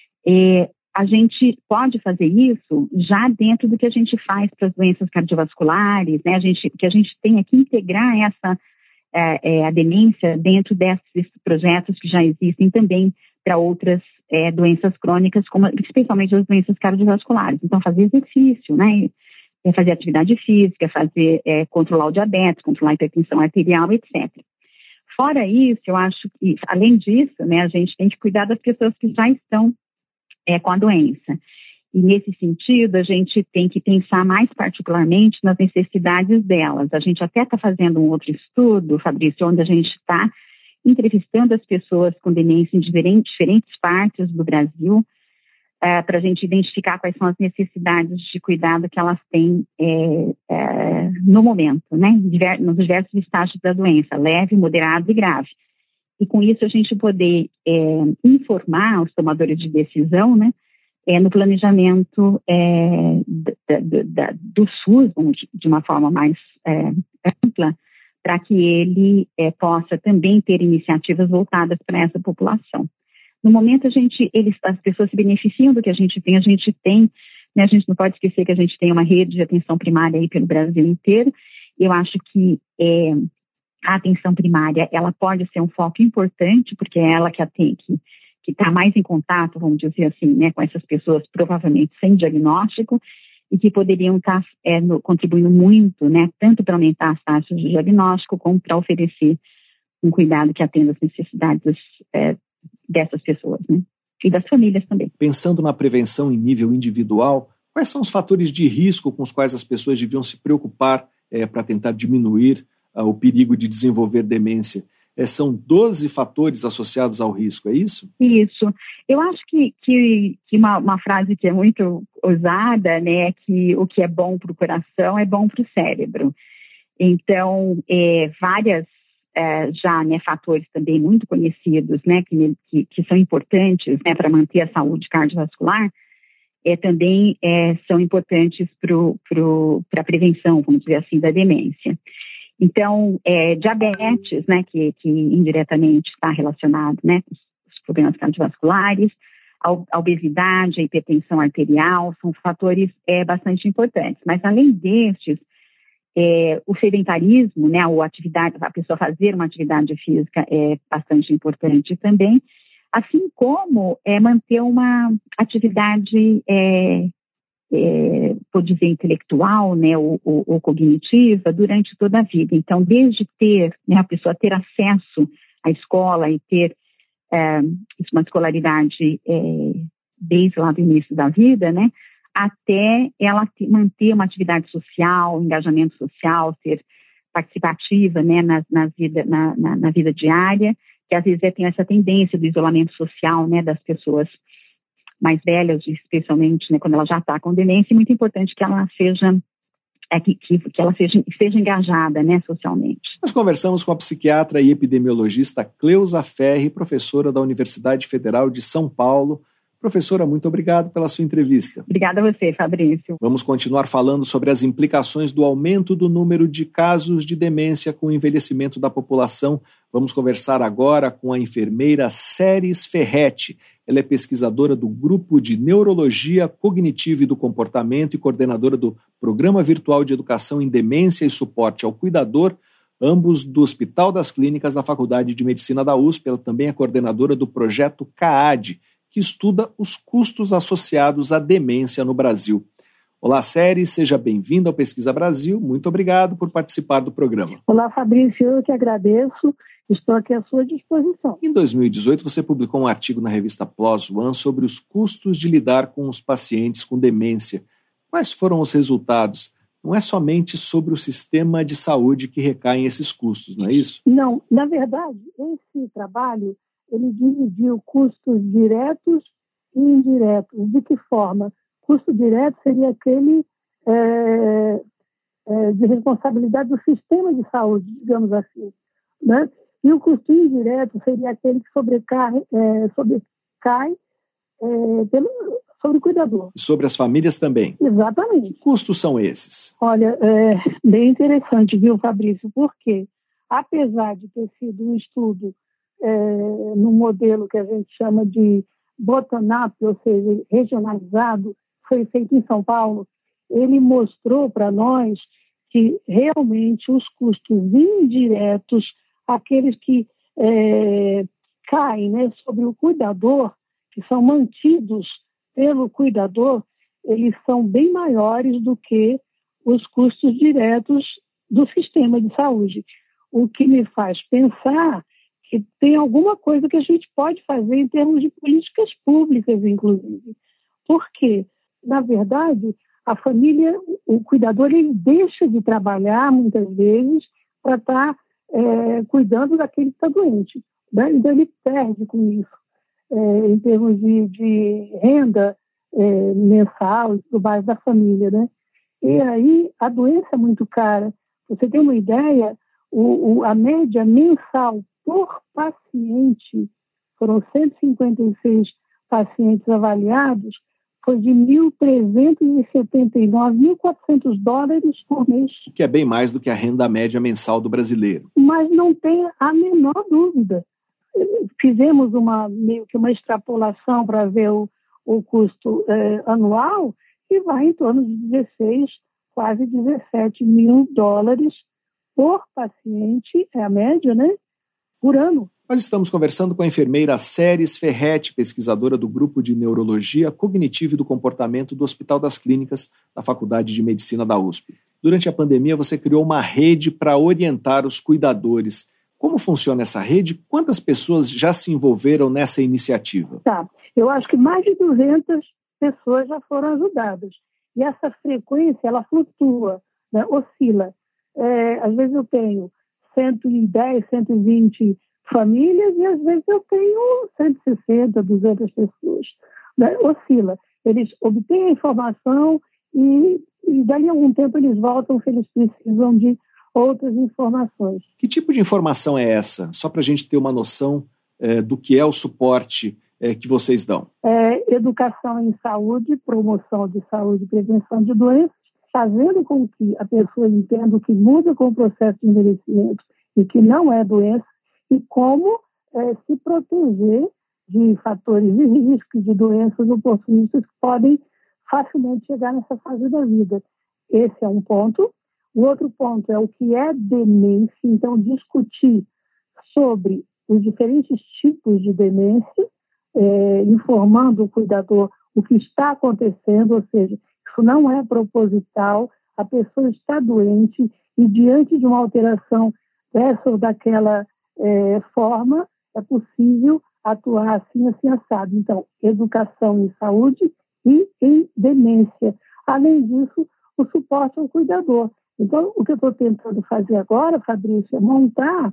Speaker 4: A gente pode fazer isso já dentro do que a gente faz para as doenças cardiovasculares, né? Que a gente tem que integrar a demência dentro desses projetos que já existem também para outras doenças crônicas, como especialmente as doenças cardiovasculares. Então, fazer exercício, né? Fazer atividade física, controlar o diabetes, controlar a hipertensão arterial, etc. Fora isso, eu acho que, além disso, né, a gente tem que cuidar das pessoas que já estão com a doença. E, nesse sentido, a gente tem que pensar mais particularmente nas necessidades delas. A gente até está fazendo um outro estudo, Fabrício, onde a gente está entrevistando as pessoas com demência em diferentes partes do Brasil, para a gente identificar quais são as necessidades de cuidado que elas têm no momento, né, nos diversos estágios da doença, leve, moderado e grave. E com isso a gente poder informar os tomadores de decisão, né, no planejamento do SUS, de uma forma mais ampla, para que ele possa também ter iniciativas voltadas para essa população. No momento, as pessoas se beneficiam do que a gente tem, né? A gente não pode esquecer que a gente tem uma rede de atenção primária aí pelo Brasil inteiro. Eu acho que a atenção primária, ela pode ser um foco importante, porque é ela que está mais em contato, vamos dizer assim, né, com essas pessoas provavelmente sem diagnóstico e que poderiam estar contribuindo muito, né, tanto para aumentar as taxas de diagnóstico como para oferecer um cuidado que atenda às necessidades dessas pessoas, né? E das famílias também.
Speaker 1: Pensando na prevenção em nível individual, quais são os fatores de risco com os quais as pessoas deviam se preocupar para tentar diminuir o perigo de desenvolver demência? São 12 fatores associados ao risco, é isso?
Speaker 4: Isso. Eu acho que uma frase que é muito usada, né, é que o que é bom para o coração é bom para o cérebro. Então, várias já, né, fatores também muito conhecidos, né, que são importantes, né, para manter a saúde cardiovascular, também são importantes para a prevenção, vamos dizer assim, da demência. Então, diabetes, né, que indiretamente está relacionado, né, com os problemas cardiovasculares, a obesidade, a hipertensão arterial, são fatores bastante importantes. Mas, além destes, o sedentarismo, né, a pessoa fazer uma atividade física é bastante importante também, assim como manter uma atividade, vou dizer, intelectual, né, ou cognitiva durante toda a vida. Então, desde a pessoa ter acesso à escola e ter uma escolaridade desde lá do início da vida, né, até ela manter uma atividade social, engajamento social, ser participativa, né, na vida diária, que às vezes tem essa tendência do isolamento social, né, das pessoas mais velhas, especialmente, né, quando ela já está com demência. É muito importante que ela seja que ela seja engajada, né, socialmente.
Speaker 1: Nós conversamos com a psiquiatra e epidemiologista Cleusa Ferri, professora da Universidade Federal de São Paulo. Professora, muito obrigado pela sua entrevista.
Speaker 4: Obrigada a você, Fabrício.
Speaker 1: Vamos continuar falando sobre as implicações do aumento do número de casos de demência com o envelhecimento da população. Vamos conversar agora com a enfermeira Séries Ferretti. Ela é pesquisadora do Grupo de Neurologia Cognitiva e do Comportamento e coordenadora do Programa Virtual de Educação em Demência e Suporte ao Cuidador, ambos do Hospital das Clínicas da Faculdade de Medicina da USP. Ela também é coordenadora do projeto CAAD, que estuda os custos associados à demência no Brasil. Olá, Séries, seja bem-vindo ao Pesquisa Brasil. Muito obrigado por participar do programa.
Speaker 5: Olá, Fabrício, eu que agradeço. Estou aqui à sua disposição.
Speaker 1: Em 2018, você publicou um artigo na revista PLOS ONE sobre os custos de lidar com os pacientes com demência. Quais foram os resultados? Não é somente sobre o sistema de saúde que recaem esses custos, não é isso?
Speaker 5: Não, na verdade, esse trabalho ele dividiu custos diretos e indiretos. De que forma? Custo direto seria aquele de responsabilidade do sistema de saúde, digamos assim, né? E o custo indireto seria aquele que sobrecai sobre o cuidador.
Speaker 1: E sobre as famílias também?
Speaker 5: Exatamente.
Speaker 1: Que custos são esses?
Speaker 5: Olha, bem interessante, viu, Fabrício? Porque, apesar de ter sido um estudo no modelo que a gente chama de bottom-up, ou seja, regionalizado, foi feito em São Paulo, ele mostrou para nós que realmente os custos indiretos, aqueles que caem, né, sobre o cuidador, que são mantidos pelo cuidador, eles são bem maiores do que os custos diretos do sistema de saúde. O que me faz pensar que tem alguma coisa que a gente pode fazer em termos de políticas públicas, inclusive. Porque, na verdade, a família, o cuidador, ele deixa de trabalhar, muitas vezes, para estar cuidando daquele que está doente, né? Então, ele perde com isso, em termos de renda mensal do base da família, né? E aí, a doença é muito cara. Você tem uma ideia, a média mensal por paciente, foram 156 pacientes avaliados, foi de $1.400 por mês.
Speaker 1: Que é bem mais do que a renda média mensal do brasileiro.
Speaker 5: Mas não tem a menor dúvida. Fizemos meio que uma extrapolação para ver o custo anual e vai em torno de 16, quase $17 mil por paciente, é a média, né? Por ano.
Speaker 1: Nós estamos conversando com a enfermeira Séries Ferretti, pesquisadora do Grupo de Neurologia Cognitiva e do Comportamento do Hospital das Clínicas da Faculdade de Medicina da USP. Durante a pandemia, você criou uma rede para orientar os cuidadores. Como funciona essa rede? Quantas pessoas já se envolveram nessa iniciativa?
Speaker 5: Tá, eu acho que mais de 200 pessoas já foram ajudadas. E essa frequência, ela flutua, né? Oscila. Às vezes eu tenho 110, 120 famílias e às vezes eu tenho 160, 200 pessoas. Né? Oscila. Eles obtêm a informação e dali a algum tempo eles voltam se eles precisam de outras informações.
Speaker 1: Que tipo de informação é essa? Só para a gente ter uma noção do que é o suporte que vocês dão.
Speaker 5: Educação em saúde, promoção de saúde e prevenção de doenças, fazendo com que a pessoa entenda o que muda com o processo de envelhecimento e que não é doença, e como se proteger de fatores de risco, de doenças oportunistas que podem facilmente chegar nessa fase da vida. Esse é um ponto. O outro ponto é o que é demência, então discutir sobre os diferentes tipos de demência, informando o cuidador o que está acontecendo, ou seja, isso não é proposital, a pessoa está doente e diante de uma alteração dessa ou daquela forma, é possível atuar assim, assim, assado. Então, educação em saúde e em demência. Além disso, o suporte ao cuidador. Então, o que eu estou tentando fazer agora, Fabrício, é montar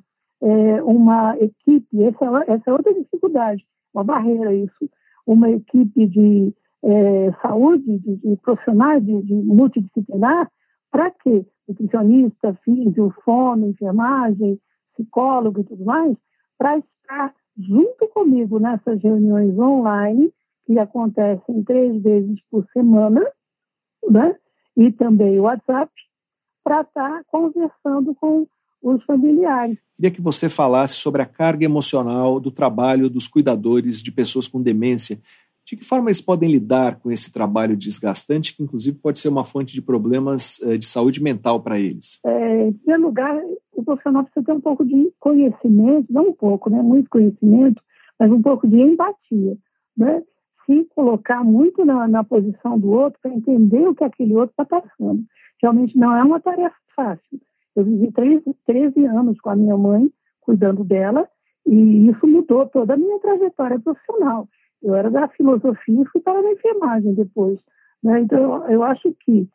Speaker 5: uma equipe, essa é outra dificuldade, uma barreira isso, uma equipe de saúde, de profissionais de multidisciplinar, Para quê? Nutricionista, físio, fono, enfermagem, psicólogo e tudo mais, para estar junto comigo nessas reuniões online, que acontecem 3 vezes por semana, né? E também o WhatsApp, para estar conversando com os familiares.
Speaker 1: Queria que você falasse sobre a carga emocional do trabalho dos cuidadores de pessoas com demência. De que forma eles podem lidar com esse trabalho desgastante, que inclusive pode ser uma fonte de problemas de saúde mental para eles?
Speaker 5: Em primeiro lugar, o profissional precisa ter um pouco de conhecimento, não um pouco, né, muito conhecimento, mas um pouco de empatia, né? Se colocar muito na posição do outro para entender o que aquele outro está passando. Realmente não é uma tarefa fácil. Eu vivi 13 anos com a minha mãe, cuidando dela, e isso mudou toda a minha trajetória profissional. Eu era da filosofia e fui para a enfermagem depois, né? Então, eu acho que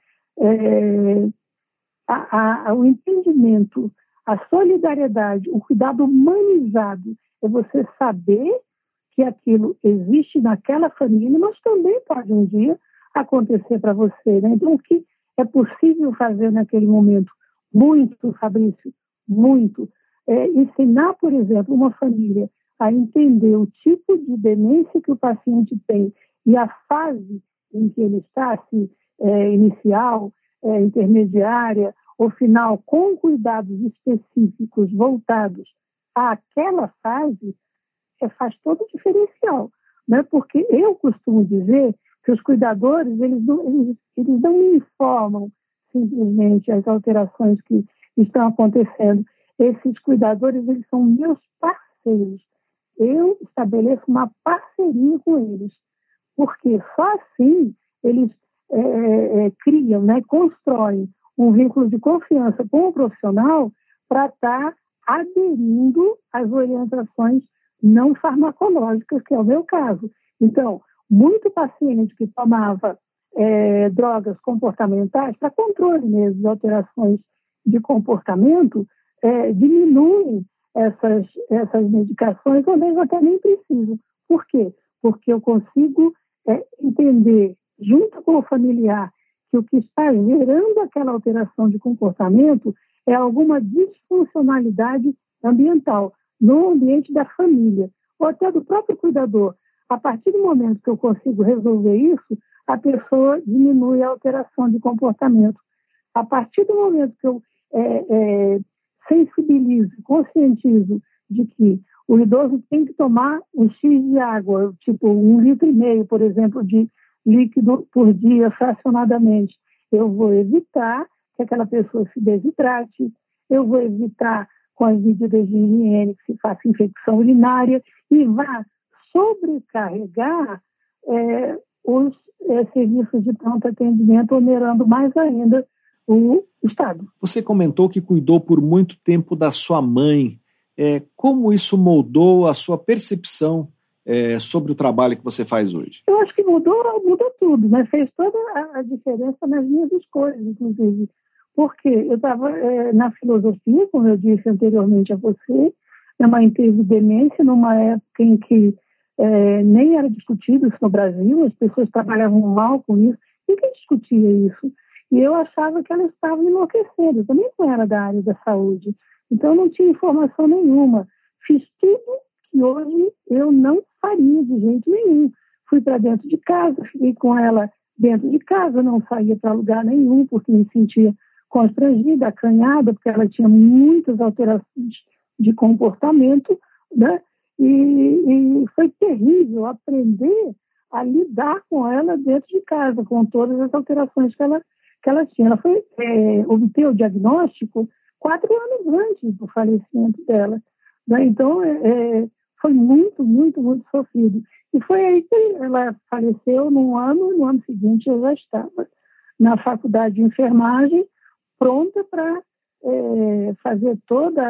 Speaker 5: o entendimento, a solidariedade, o cuidado humanizado, é você saber que aquilo existe naquela família, mas também pode um dia acontecer para você, né? Então, o que é possível fazer naquele momento? Muito, Fabrício, muito. Ensinar, por exemplo, uma família a entender o tipo de demência que o paciente tem e a fase em que ele está, se inicial, intermediária ou final, com cuidados específicos voltados àquela fase, faz todo o diferencial, né? Porque eu costumo dizer que os cuidadores, eles não me informam simplesmente as alterações que estão acontecendo. Esses cuidadores, eles são meus parceiros. Eu estabeleço uma parceria com eles, porque só assim eles criam, né, constroem um vínculo de confiança com o profissional para estar aderindo às orientações não farmacológicas, que é o meu caso. Então, muito paciente que tomava drogas comportamentais, para controle mesmo de alterações de comportamento, diminuem essas medicações, ou mesmo até nem precisam. Por quê? Porque eu consigo entender, junto com o familiar, que o que está gerando aquela alteração de comportamento é alguma disfuncionalidade ambiental no ambiente da família, ou até do próprio cuidador. A partir do momento que eu consigo resolver isso, a pessoa diminui a alteração de comportamento. A partir do momento que eu sensibilizo, conscientizo de que o idoso tem que tomar um X de água, tipo 1,5 litro, por exemplo, de líquido por dia, fracionadamente, eu vou evitar que aquela pessoa se desidrate, eu vou evitar com as medidas de higiene que se faça infecção urinária e vá sobrecarregar os serviços de pronto atendimento, onerando mais ainda o Estado.
Speaker 1: Você comentou que cuidou por muito tempo da sua mãe. Como isso moldou a sua percepção sobre o trabalho que você faz hoje?
Speaker 5: Eu acho que mudou tudo, né? Fez toda a diferença nas minhas escolhas, inclusive. Porque eu estava na filosofia, como eu disse anteriormente a você, minha mãe teve demência numa época em que nem era discutido isso no Brasil, as pessoas trabalhavam mal com isso, ninguém discutia isso. E eu achava que ela estava enlouquecendo, eu também não era da área da saúde, então eu não tinha informação nenhuma. Fiz tudo que hoje eu não faria de jeito nenhum. Fui para dentro de casa, fiquei com ela dentro de casa, não saía para lugar nenhum, porque me sentia constrangida, acanhada, porque ela tinha muitas alterações de comportamento, né? E foi terrível aprender a lidar com ela dentro de casa, com todas as alterações que ela tinha. Ela foi obter o diagnóstico 4 anos antes do falecimento dela, né? Então, foi muito, muito, muito sofrido. E foi aí que ela faleceu no ano seguinte eu já estava na faculdade de enfermagem, pronta para fazer toda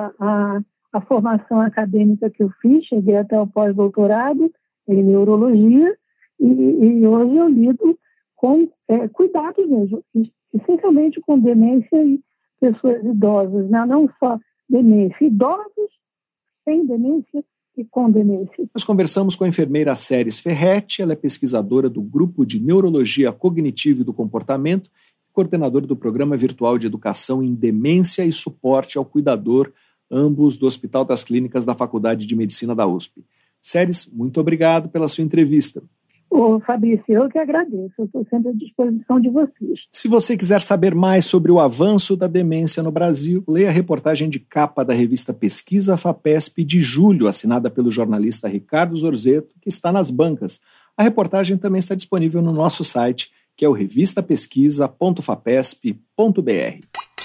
Speaker 5: a formação acadêmica que eu fiz, cheguei até o pós-doutorado em neurologia, e hoje eu lido com cuidados mesmo, essencialmente com demência e pessoas idosas, né? Não só demência, idosos sem demência e com demência.
Speaker 1: Nós conversamos com a enfermeira Séries Ferretti, ela é pesquisadora do Grupo de Neurologia Cognitiva e do Comportamento, coordenador do Programa Virtual de Educação em Demência e Suporte ao Cuidador, ambos do Hospital das Clínicas da Faculdade de Medicina da USP. Seres, muito obrigado pela sua entrevista.
Speaker 5: Fabrício, eu que agradeço, eu estou sempre à disposição de vocês.
Speaker 1: Se você quiser saber mais sobre o avanço da demência no Brasil, leia a reportagem de capa da revista Pesquisa FAPESP de julho, assinada pelo jornalista Ricardo Zorzetto, que está nas bancas. A reportagem também está disponível no nosso site, que é o revistapesquisa.fapesp.br.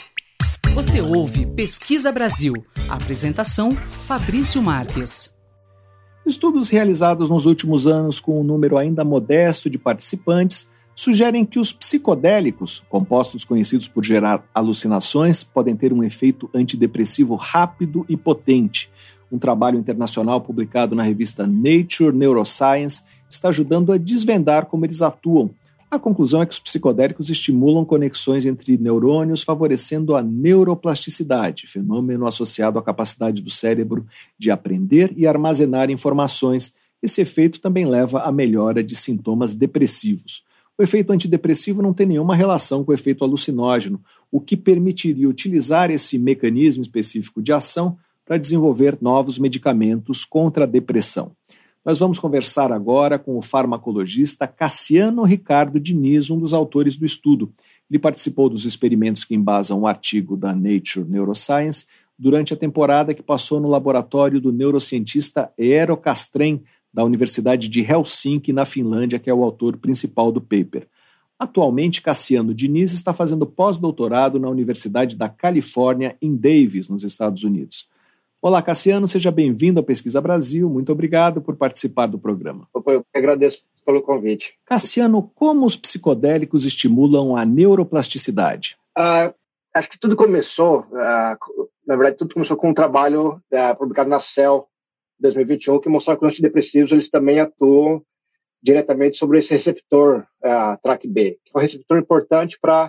Speaker 2: Você ouve Pesquisa Brasil. Apresentação, Fabrício Marques.
Speaker 1: Estudos realizados nos últimos anos com um número ainda modesto de participantes sugerem que os psicodélicos, compostos conhecidos por gerar alucinações, podem ter um efeito antidepressivo rápido e potente. Um trabalho internacional publicado na revista Nature Neuroscience está ajudando a desvendar como eles atuam. A conclusão é que os psicodélicos estimulam conexões entre neurônios, favorecendo a neuroplasticidade, fenômeno associado à capacidade do cérebro de aprender e armazenar informações. Esse efeito também leva à melhora de sintomas depressivos. O efeito antidepressivo não tem nenhuma relação com o efeito alucinógeno, o que permitiria utilizar esse mecanismo específico de ação para desenvolver novos medicamentos contra a depressão. Nós vamos conversar agora com o farmacologista Cassiano Ricardo Diniz, um dos autores do estudo. Ele participou dos experimentos que embasam o artigo da Nature Neuroscience durante a temporada que passou no laboratório do neurocientista Eero Castrén, da Universidade de Helsinki, na Finlândia, que é o autor principal do paper. Atualmente, Cassiano Diniz está fazendo pós-doutorado na Universidade da Califórnia, em Davis, nos Estados Unidos. Olá, Cassiano, seja bem-vindo ao Pesquisa Brasil. Muito obrigado por participar do programa.
Speaker 6: Eu agradeço pelo convite.
Speaker 1: Cassiano, como os psicodélicos estimulam a neuroplasticidade?
Speaker 6: Acho que tudo começou, na verdade, com um trabalho publicado na Cell, em 2021, que mostrou que os antidepressivos eles também atuam diretamente sobre esse receptor TrkB, que é um receptor importante para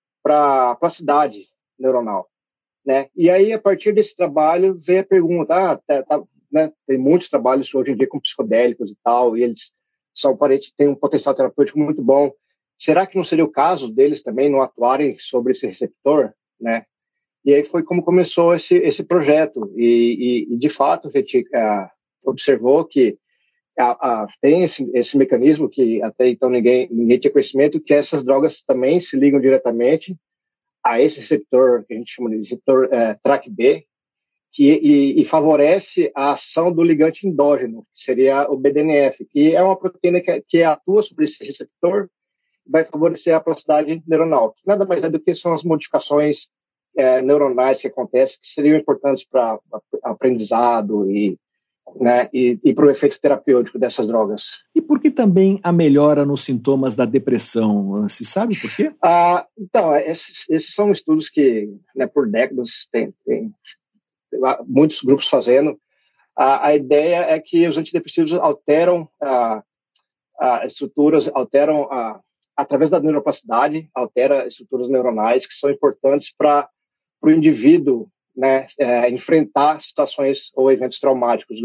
Speaker 6: a plasticidade neuronal. Né? E aí, a partir desse trabalho, veio a pergunta, né, tem muitos trabalhos hoje em dia com psicodélicos e tal, e eles são aparentemente têm um potencial terapêutico muito bom. Será que não seria o caso deles também não atuarem sobre esse receptor? Né? E aí foi como começou esse projeto. E de fato, a gente observou que tem esse mecanismo que até então ninguém tinha conhecimento, que essas drogas também se ligam diretamente a esse receptor, que a gente chama de receptor TrkB, e favorece a ação do ligante endógeno, que seria o BDNF, que é uma proteína que atua sobre esse receptor e vai favorecer a plasticidade neuronal. Nada mais é do que são as modificações neuronais que acontecem, que seriam importantes para aprendizado e para o efeito terapêutico dessas drogas.
Speaker 1: E por que também a melhora nos sintomas da depressão? Se sabe por quê?
Speaker 6: Então, esses são estudos que, né, por décadas, tem muitos grupos fazendo. A ideia é que os antidepressivos alteram estruturas, através da neuroplasticidade, altera estruturas neuronais que são importantes para o indivíduo, né, enfrentar situações ou eventos traumáticos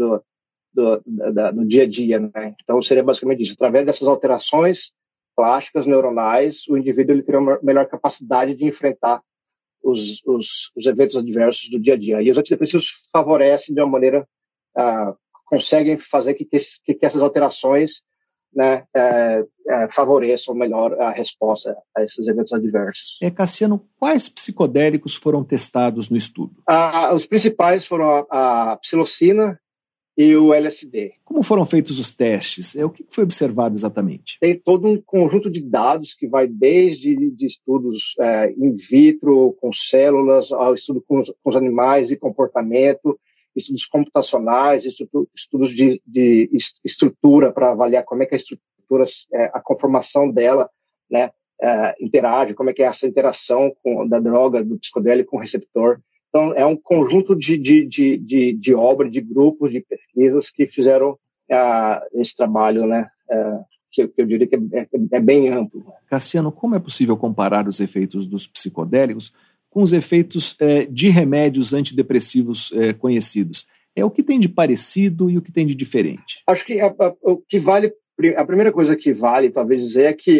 Speaker 6: no dia a dia. Né? Então, seria basicamente isso. Através dessas alterações plásticas, neuronais, o indivíduo ele teria uma melhor capacidade de enfrentar os eventos adversos do dia a dia. E os antidepressivos favorecem de uma maneira, conseguem fazer que essas alterações, né, favoreçam melhor a resposta a esses eventos adversos.
Speaker 1: Cassiano, quais psicodélicos foram testados no estudo?
Speaker 6: Os principais foram a psilocina e o LSD.
Speaker 1: Como foram feitos os testes? O que foi observado exatamente?
Speaker 6: Tem todo um conjunto de dados que vai desde de estudos in vitro, com células, ao estudo com os animais e comportamento, estudos computacionais, estudos de estrutura para avaliar como é que a estrutura, a conformação dela, né, interage, como é que é essa interação da droga, do psicodélico com o receptor. Então, é um conjunto de obras, de grupos, de pesquisas que fizeram esse trabalho, né, que eu diria que é bem amplo.
Speaker 1: Cassiano, como é possível comparar os efeitos dos psicodélicos com os efeitos de remédios antidepressivos conhecidos? O que tem de parecido e o que tem de diferente?
Speaker 6: Acho que o que vale, a primeira coisa que vale talvez dizer é que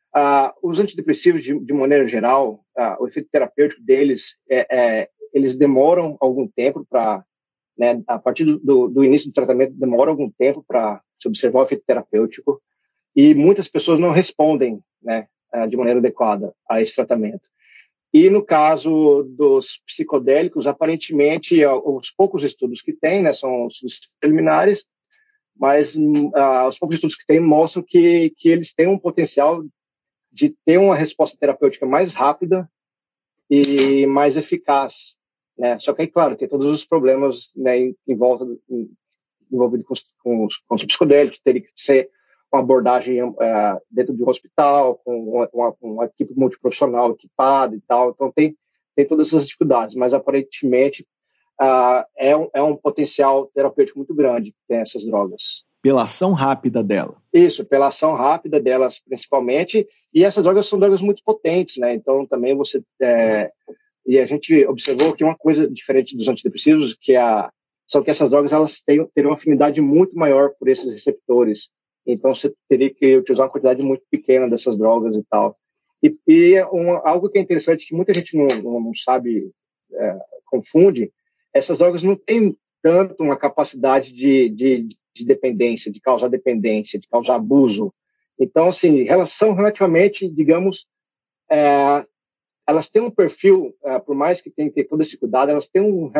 Speaker 6: Os antidepressivos, de maneira geral, o efeito terapêutico deles, eles demoram algum tempo para, né, a partir do início do tratamento, demora algum tempo para se observar o efeito terapêutico, e muitas pessoas não respondem, né, de maneira adequada a esse tratamento. E no caso dos psicodélicos, aparentemente, os poucos estudos que tem, né, são estudos preliminares, mas os poucos estudos que tem mostram que eles têm um potencial de ter uma resposta terapêutica mais rápida e mais eficaz, né? Só que aí, claro, tem todos os problemas, né, envolvidos com os psicodélicos, teria que ser uma abordagem dentro de um hospital, com uma equipe multiprofissional equipada e tal. Então, tem todas essas dificuldades, mas aparentemente é um potencial terapêutico muito grande que tem essas drogas.
Speaker 1: Pela ação rápida dela.
Speaker 6: Isso, pela ação rápida delas, principalmente. E essas drogas são drogas muito potentes, né? Então, também e a gente observou que uma coisa diferente dos antidepressivos, são que essas drogas elas teriam uma afinidade muito maior por esses receptores. Então, você teria que utilizar uma quantidade muito pequena dessas drogas e tal. Algo que é interessante, que muita gente não sabe, confunde, essas drogas não têm tanto uma capacidade de dependência, de causar dependência, de causar abuso. Então, assim, são relativamente, digamos, elas têm um perfil, por mais que tenham que ter todo esse cuidado, elas têm um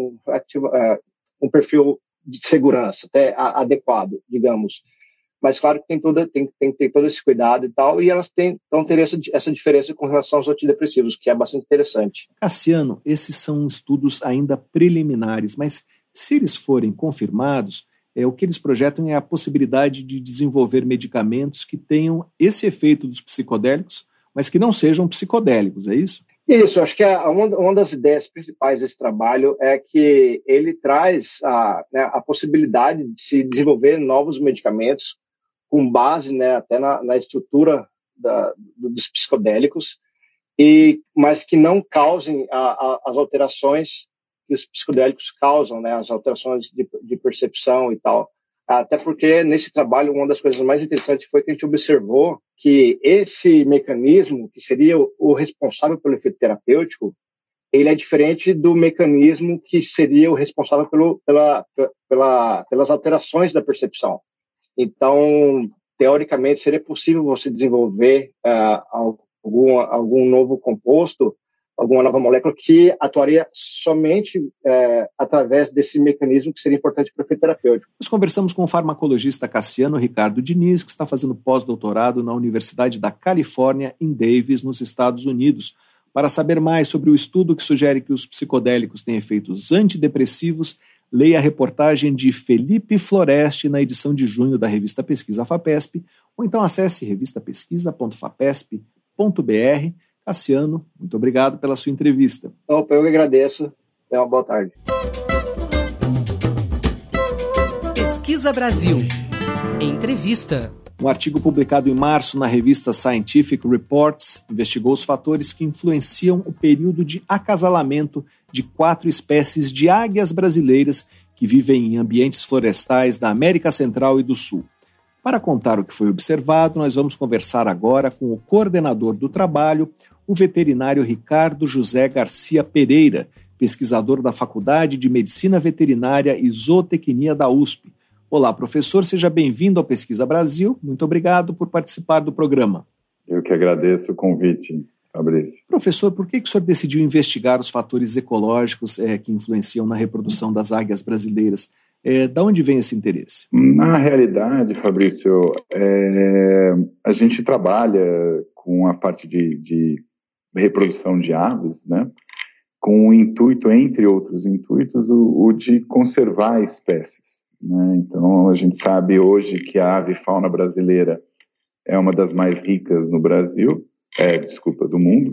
Speaker 6: perfil de segurança até adequado, digamos. Mas claro que tem que ter todo esse cuidado e tal, e elas então ter essa diferença com relação aos antidepressivos, que é bastante interessante.
Speaker 1: Cassiano, esses são estudos ainda preliminares, mas se eles forem confirmados, o que eles projetam é a possibilidade de desenvolver medicamentos que tenham esse efeito dos psicodélicos, mas que não sejam psicodélicos, é isso?
Speaker 6: Isso, acho que uma das ideias principais desse trabalho é que ele traz a possibilidade de se desenvolver novos medicamentos com base, né, até na estrutura dos psicodélicos, mas que não causem as alterações que os psicodélicos causam, né, as alterações de percepção e tal. Até porque, nesse trabalho, uma das coisas mais interessantes foi que a gente observou que esse mecanismo, que seria o responsável pelo efeito terapêutico, ele é diferente do mecanismo que seria o responsável pelas alterações da percepção. Então, teoricamente, seria possível você desenvolver algum novo composto, alguma nova molécula que atuaria somente através desse mecanismo que seria importante para o efeito terapêutico.
Speaker 1: Nós conversamos com o farmacologista Cassiano Ricardo Diniz, que está fazendo pós-doutorado na Universidade da Califórnia, em Davis, nos Estados Unidos, para saber mais sobre o estudo que sugere que os psicodélicos têm efeitos antidepressivos. Leia a reportagem de Felipe Floresti na edição de junho da revista Pesquisa FAPESP, ou então acesse revistapesquisa.fapesp.br. Cassiano, muito obrigado pela sua entrevista.
Speaker 6: Eu que agradeço. Uma boa tarde.
Speaker 2: Pesquisa Brasil. Entrevista.
Speaker 1: Um artigo publicado em março na revista Scientific Reports investigou os fatores que influenciam o período de acasalamento de 4 espécies de águias brasileiras que vivem em ambientes florestais da América Central e do Sul. Para contar o que foi observado, nós vamos conversar agora com o coordenador do trabalho, o veterinário Ricardo José Garcia Pereira, pesquisador da Faculdade de Medicina Veterinária e Zootecnia da USP. Olá, professor, seja bem-vindo ao Pesquisa Brasil. Muito obrigado por participar do programa.
Speaker 7: Eu que agradeço o convite, Fabrício.
Speaker 1: Professor, por que o senhor decidiu investigar os fatores ecológicos que influenciam na reprodução das águias brasileiras? Da onde vem esse interesse?
Speaker 7: Na realidade, Fabrício, a gente trabalha com a parte de reprodução de aves, né? Com o intuito, entre outros intuitos, o de conservar espécies. Né? Então, a gente sabe hoje que a avifauna brasileira é uma das mais ricas no Brasil, do mundo,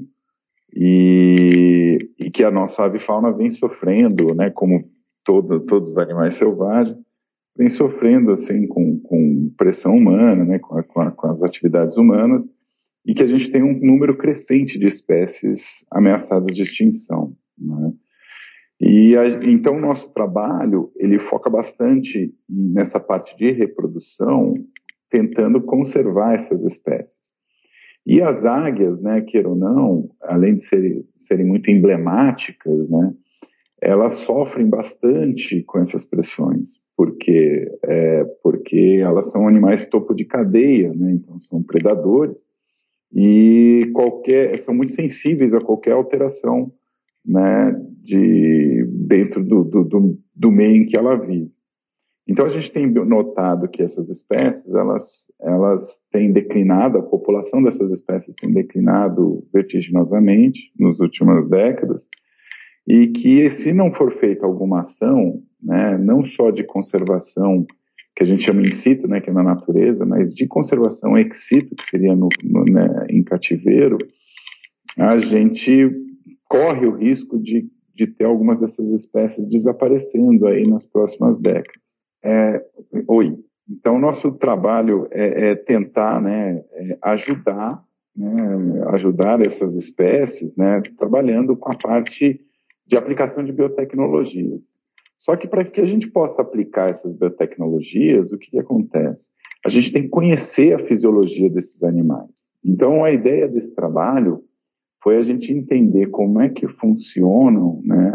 Speaker 7: e que a nossa avifauna vem sofrendo, né, como todos os animais selvagens, vem sofrendo assim, com pressão humana, né, com as atividades humanas, e que a gente tem um número crescente de espécies ameaçadas de extinção. Né? Então, o nosso trabalho, ele foca bastante nessa parte de reprodução, tentando conservar essas espécies. E as águias, né, queira ou não, além de serem muito emblemáticas, né, elas sofrem bastante com essas pressões, porque elas são animais topo de cadeia, né, então são predadores, e são muito sensíveis a qualquer alteração, né, dentro do meio em que ela vive. Então a gente tem notado que essas espécies elas têm declinado, a população dessas espécies tem declinado vertiginosamente nas últimas décadas, e que se não for feita alguma ação, né, não só de conservação, que a gente chama in situ, né, que é na natureza, mas de conservação ex situ, que seria né, em cativeiro, a gente corre o risco de ter algumas dessas espécies desaparecendo aí nas próximas décadas. Então, nosso trabalho é tentar, né, ajudar essas espécies, né, trabalhando com a parte de aplicação de biotecnologias. Só que para que a gente possa aplicar essas biotecnologias, o que acontece? A gente tem que conhecer a fisiologia desses animais. Então, a ideia desse trabalho foi a gente entender como é que funcionam, né,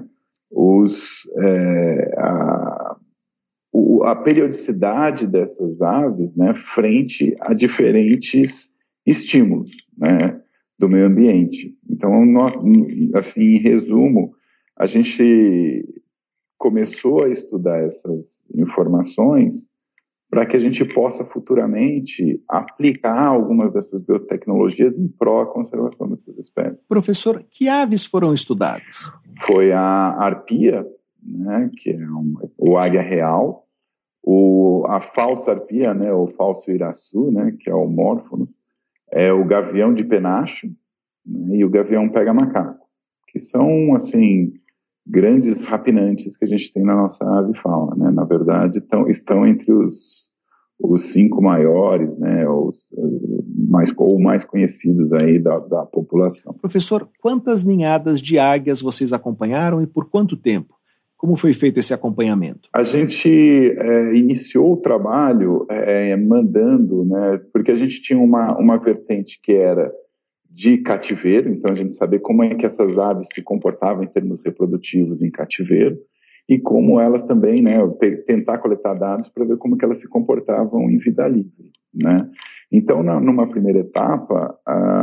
Speaker 7: a periodicidade dessas aves, né, frente a diferentes estímulos, né, do meio ambiente. Então, assim, em resumo, a gente começou a estudar essas informações para que a gente possa futuramente aplicar algumas dessas biotecnologias em prol da conservação dessas espécies.
Speaker 1: Professor, que aves foram estudadas?
Speaker 7: Foi a arpia, né, que é o águia real, a falsa arpia, né, o falso iraçu, né, que é o Morphonos, o gavião de penacho, né, e o gavião pega-macaco, que são, assim, grandes rapinantes que a gente tem na nossa avifauna, né? Na verdade, estão entre os 5 maiores, né, mais conhecidos aí da população.
Speaker 1: Professor, quantas ninhadas de águias vocês acompanharam e por quanto tempo? Como foi feito esse acompanhamento?
Speaker 7: A gente iniciou o trabalho mandando, né, porque a gente tinha uma vertente que era de cativeiro, então a gente sabia como é que essas aves se comportavam em termos reprodutivos em cativeiro, e como elas também, né, tentar coletar dados para ver como que elas se comportavam em vida livre, né. Então, numa primeira etapa,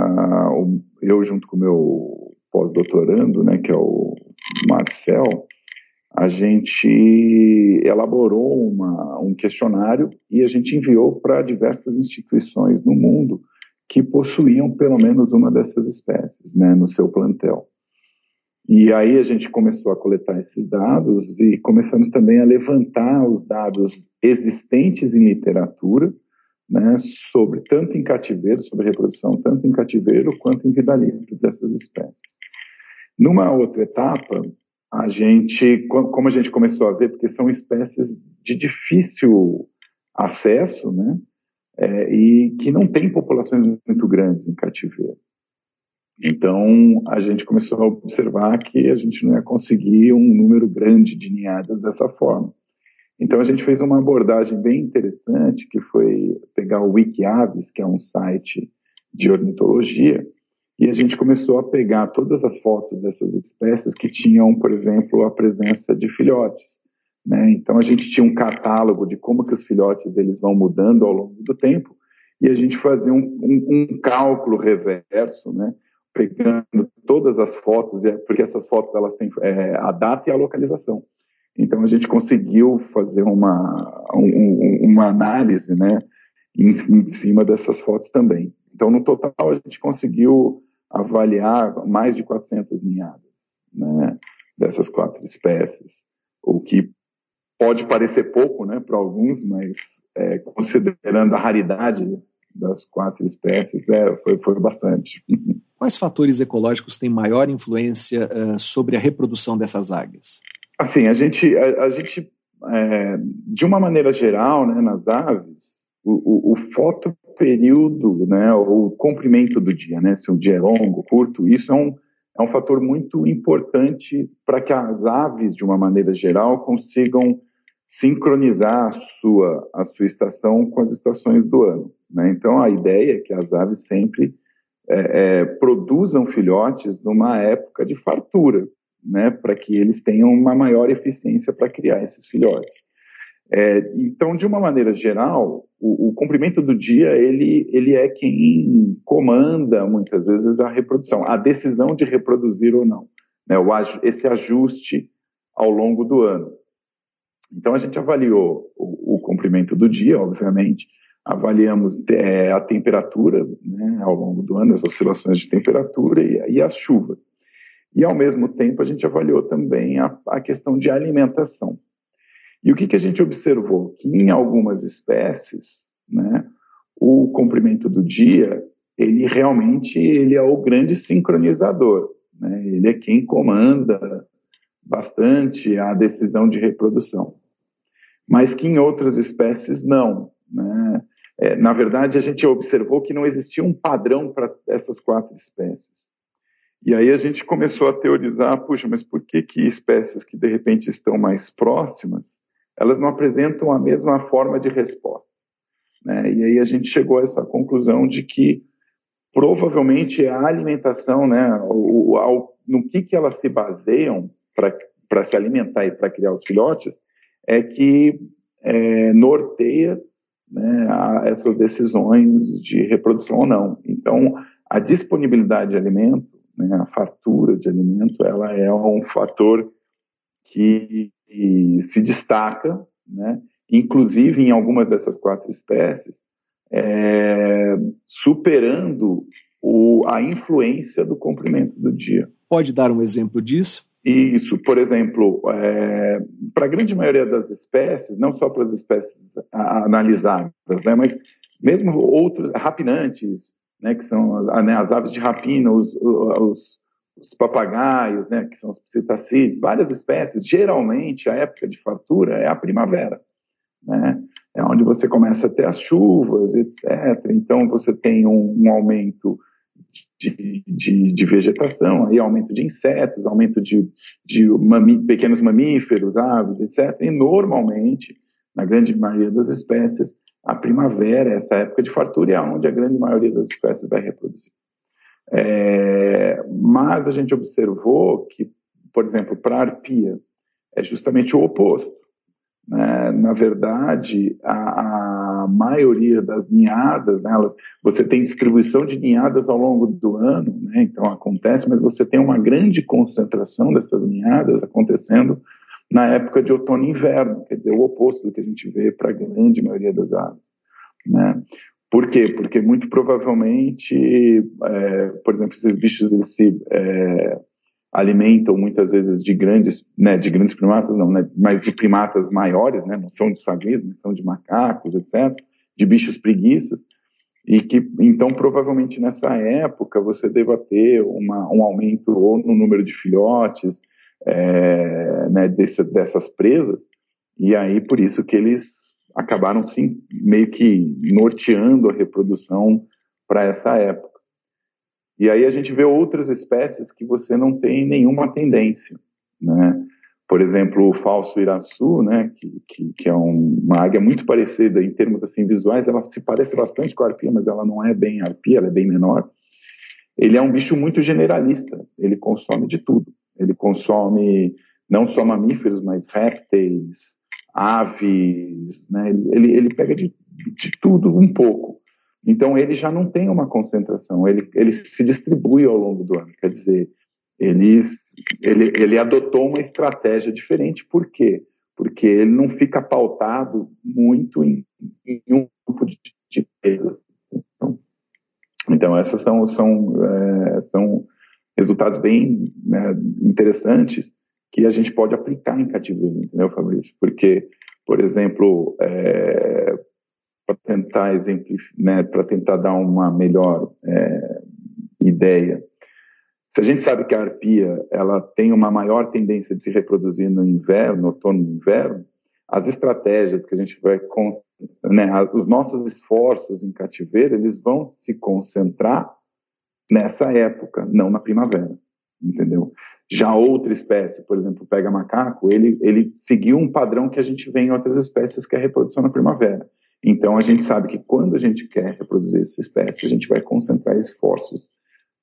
Speaker 7: eu junto com o meu pós-doutorando, né, que é o Marcel, a gente elaborou um questionário e a gente enviou para diversas instituições no mundo que possuíam pelo menos uma dessas espécies, né, no seu plantel. E aí a gente começou a coletar esses dados e começamos também a levantar os dados existentes em literatura, né, sobre tanto em cativeiro, sobre reprodução, tanto em cativeiro quanto em vida livre dessas espécies. Numa outra etapa, como a gente começou a ver, porque são espécies de difícil acesso, né, e que não tem populações muito grandes em cativeiro. Então, a gente começou a observar que a gente não ia conseguir um número grande de ninhadas dessa forma. Então, a gente fez uma abordagem bem interessante, que foi pegar o Wikiaves, que é um site de ornitologia, e a gente começou a pegar todas as fotos dessas espécies que tinham, por exemplo, a presença de filhotes, né? Então, a gente tinha um catálogo de como que os filhotes eles vão mudando ao longo do tempo, e a gente fazia um cálculo reverso, né? Pegando todas as fotos, porque essas fotos elas têm a data e a localização. Então, a gente conseguiu fazer uma análise, né, em cima dessas fotos também. Então, no total, a gente conseguiu avaliar mais de 400 ninhadas, né, dessas 4 espécies, o que pode parecer pouco, né, para alguns, mas considerando a raridade das 4 espécies, foi bastante.
Speaker 1: Quais fatores ecológicos têm maior influência sobre a reprodução dessas águias?
Speaker 7: Assim, a gente de uma maneira geral, né, nas aves, o fotoperíodo, né, o comprimento do dia, né, se o dia é longo, curto, isso é um fator muito importante para que as aves, de uma maneira geral, consigam sincronizar a sua estação com as estações do ano, né? Então, a ideia é que as aves sempre produzam filhotes numa época de fartura, né, para que eles tenham uma maior eficiência para criar esses filhotes. Então, de uma maneira geral, o comprimento do dia, ele é quem comanda, muitas vezes, a reprodução, a decisão de reproduzir ou não, né, esse ajuste ao longo do ano. Então, a gente avaliou o comprimento do dia, obviamente, avaliamos a temperatura, né, ao longo do ano, as oscilações de temperatura e as chuvas. E, ao mesmo tempo, a gente avaliou também a questão de alimentação. E o que a gente observou? Que em algumas espécies, né, o comprimento do dia, ele realmente é o grande sincronizador, né? Ele é quem comanda bastante a decisão de reprodução. Mas que em outras espécies não, né? Na verdade, a gente observou que não existia um padrão para essas 4 espécies. E aí a gente começou a teorizar, puxa, mas por que espécies que de repente estão mais próximas, elas não apresentam a mesma forma de resposta, né? E aí a gente chegou a essa conclusão de que provavelmente a alimentação, né, no que elas se baseiam para se alimentar e para criar os filhotes, é que norteia, né, essas decisões de reprodução ou não. Então, a disponibilidade de alimento, né, a fartura de alimento, ela é um fator que se destaca, né, inclusive em algumas dessas 4 espécies, superando a influência do comprimento do dia.
Speaker 1: Pode dar um exemplo disso?
Speaker 7: Isso, por exemplo, para a grande maioria das espécies, não só para as espécies analisadas, né, mas mesmo outros rapinantes, né, que são as aves de rapina, os papagaios, né, que são os psitacídeos, várias espécies, geralmente a época de fartura é a primavera, né? É onde você começa a ter as chuvas, etc. Então você tem um aumento de vegetação, aí aumento de insetos, aumento de pequenos mamíferos, aves, etc. E normalmente, na grande maioria das espécies, a primavera, essa época de fartura, é onde a grande maioria das espécies vai reproduzir. Mas a gente observou que, por exemplo, para a arpia, é justamente o oposto, né? Na verdade, a maioria das ninhadas, né, você tem distribuição de ninhadas ao longo do ano, né? Então acontece, mas você tem uma grande concentração dessas ninhadas acontecendo na época de outono e inverno, quer dizer, o oposto do que a gente vê para a grande maioria das aves, né? Por quê? Porque muito provavelmente, por exemplo, esses bichos eles se alimentam muitas vezes de grandes primatas, não, né, mas de primatas maiores, né, não são de saguis, não são de macacos, etc., de bichos preguiças, e que, então, provavelmente nessa época você deva ter um aumento ou no número de filhotes, né, dessas presas, e aí por isso que eles acabaram, sim, meio que norteando a reprodução para essa época. E aí a gente vê outras espécies que você não tem nenhuma tendência, né? Por exemplo, o falso iraçu, né, que é uma águia muito parecida em termos assim visuais, ela se parece bastante com a arpia, mas ela não é bem arpia, ela é bem menor. Ele é um bicho muito generalista, ele consome de tudo. Ele consome não só mamíferos, mas répteis, aves, né? Ele pega de tudo um pouco. Então, ele já não tem uma concentração, ele se distribui ao longo do ano. Quer dizer, ele adotou uma estratégia diferente. Por quê? Porque ele não fica pautado muito em um grupo de presas. Então, essas são resultados bem, né, interessantes que a gente pode aplicar em cativeiro, entendeu, Fabrício? Porque, por exemplo, para tentar exemplificar, né, para tentar dar uma melhor ideia, se a gente sabe que a arpia ela tem uma maior tendência de se reproduzir no inverno, outono e inverno, as estratégias que a gente vai, né, os nossos esforços em cativeiro, eles vão se concentrar nessa época, não na primavera, entendeu? Já outra espécie, por exemplo, o pega-macaco, ele seguiu um padrão que a gente vê em outras espécies, que é a reprodução na primavera. Então, a gente sabe que quando a gente quer reproduzir essa espécie, a gente vai concentrar esforços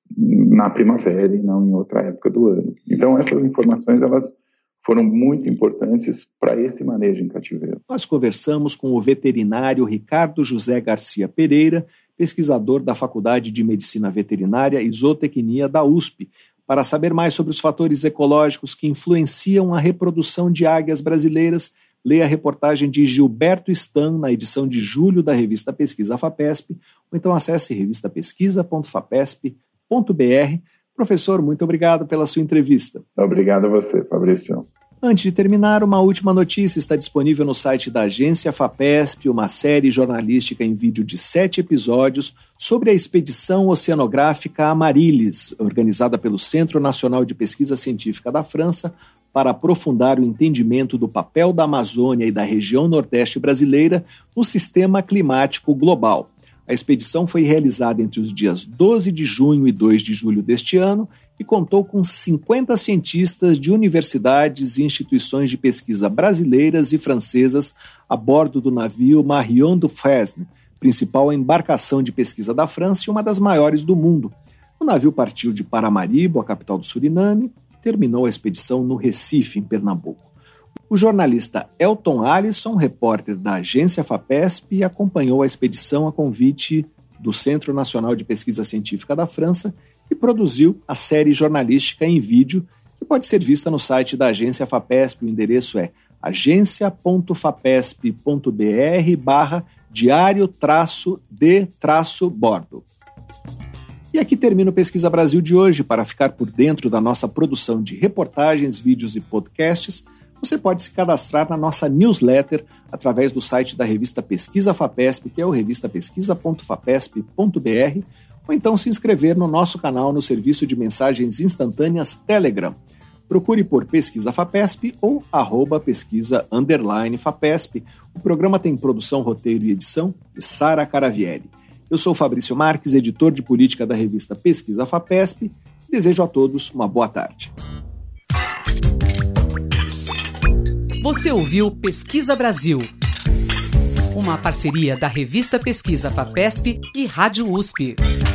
Speaker 7: na primavera e não em outra época do ano. Então, essas informações, elas foram muito importantes para esse manejo em cativeiro.
Speaker 1: Nós conversamos com o veterinário Ricardo José Garcia Pereira, pesquisador da Faculdade de Medicina Veterinária e Zootecnia da USP, para saber mais sobre os fatores ecológicos que influenciam a reprodução de águias brasileiras. Leia a reportagem de Gilberto Stan na edição de julho da revista Pesquisa FAPESP, ou então acesse revistapesquisa.fapesp.br. Professor, muito obrigado pela sua entrevista.
Speaker 7: Obrigado a você, Fabrício.
Speaker 1: Antes de terminar, uma última notícia: está disponível no site da Agência FAPESP uma série jornalística em vídeo de 7 episódios sobre a expedição oceanográfica Amaryllis, organizada pelo Centro Nacional de Pesquisa Científica da França, para aprofundar o entendimento do papel da Amazônia e da região nordeste brasileira no sistema climático global. A expedição foi realizada entre os dias 12 de junho e 2 de julho deste ano e contou com 50 cientistas de universidades e instituições de pesquisa brasileiras e francesas a bordo do navio Marion Dufresne, principal embarcação de pesquisa da França e uma das maiores do mundo. O navio partiu de Paramaribo, a capital do Suriname, e terminou a expedição no Recife, em Pernambuco. O jornalista Elton Alisson, repórter da Agência FAPESP, acompanhou a expedição a convite do Centro Nacional de Pesquisa Científica da França e produziu a série jornalística em vídeo, que pode ser vista no site da Agência FAPESP. O endereço é agencia.fapesp.br/diário-de-bordo. E aqui termina o Pesquisa Brasil de hoje. Para ficar por dentro da nossa produção de reportagens, vídeos e podcasts, você pode se cadastrar na nossa newsletter através do site da revista Pesquisa FAPESP, que é o revistapesquisa.fapesp.br, ou então se inscrever no nosso canal no serviço de mensagens instantâneas Telegram. Procure por Pesquisa FAPESP ou @pesquisa_FAPESP. O programa tem produção, roteiro e edição de Sara Caravieri. Eu sou Fabrício Marques, editor de política da revista Pesquisa FAPESP, e desejo a todos uma boa tarde.
Speaker 2: Você ouviu Pesquisa Brasil, uma parceria da revista Pesquisa FAPESP e Rádio USP.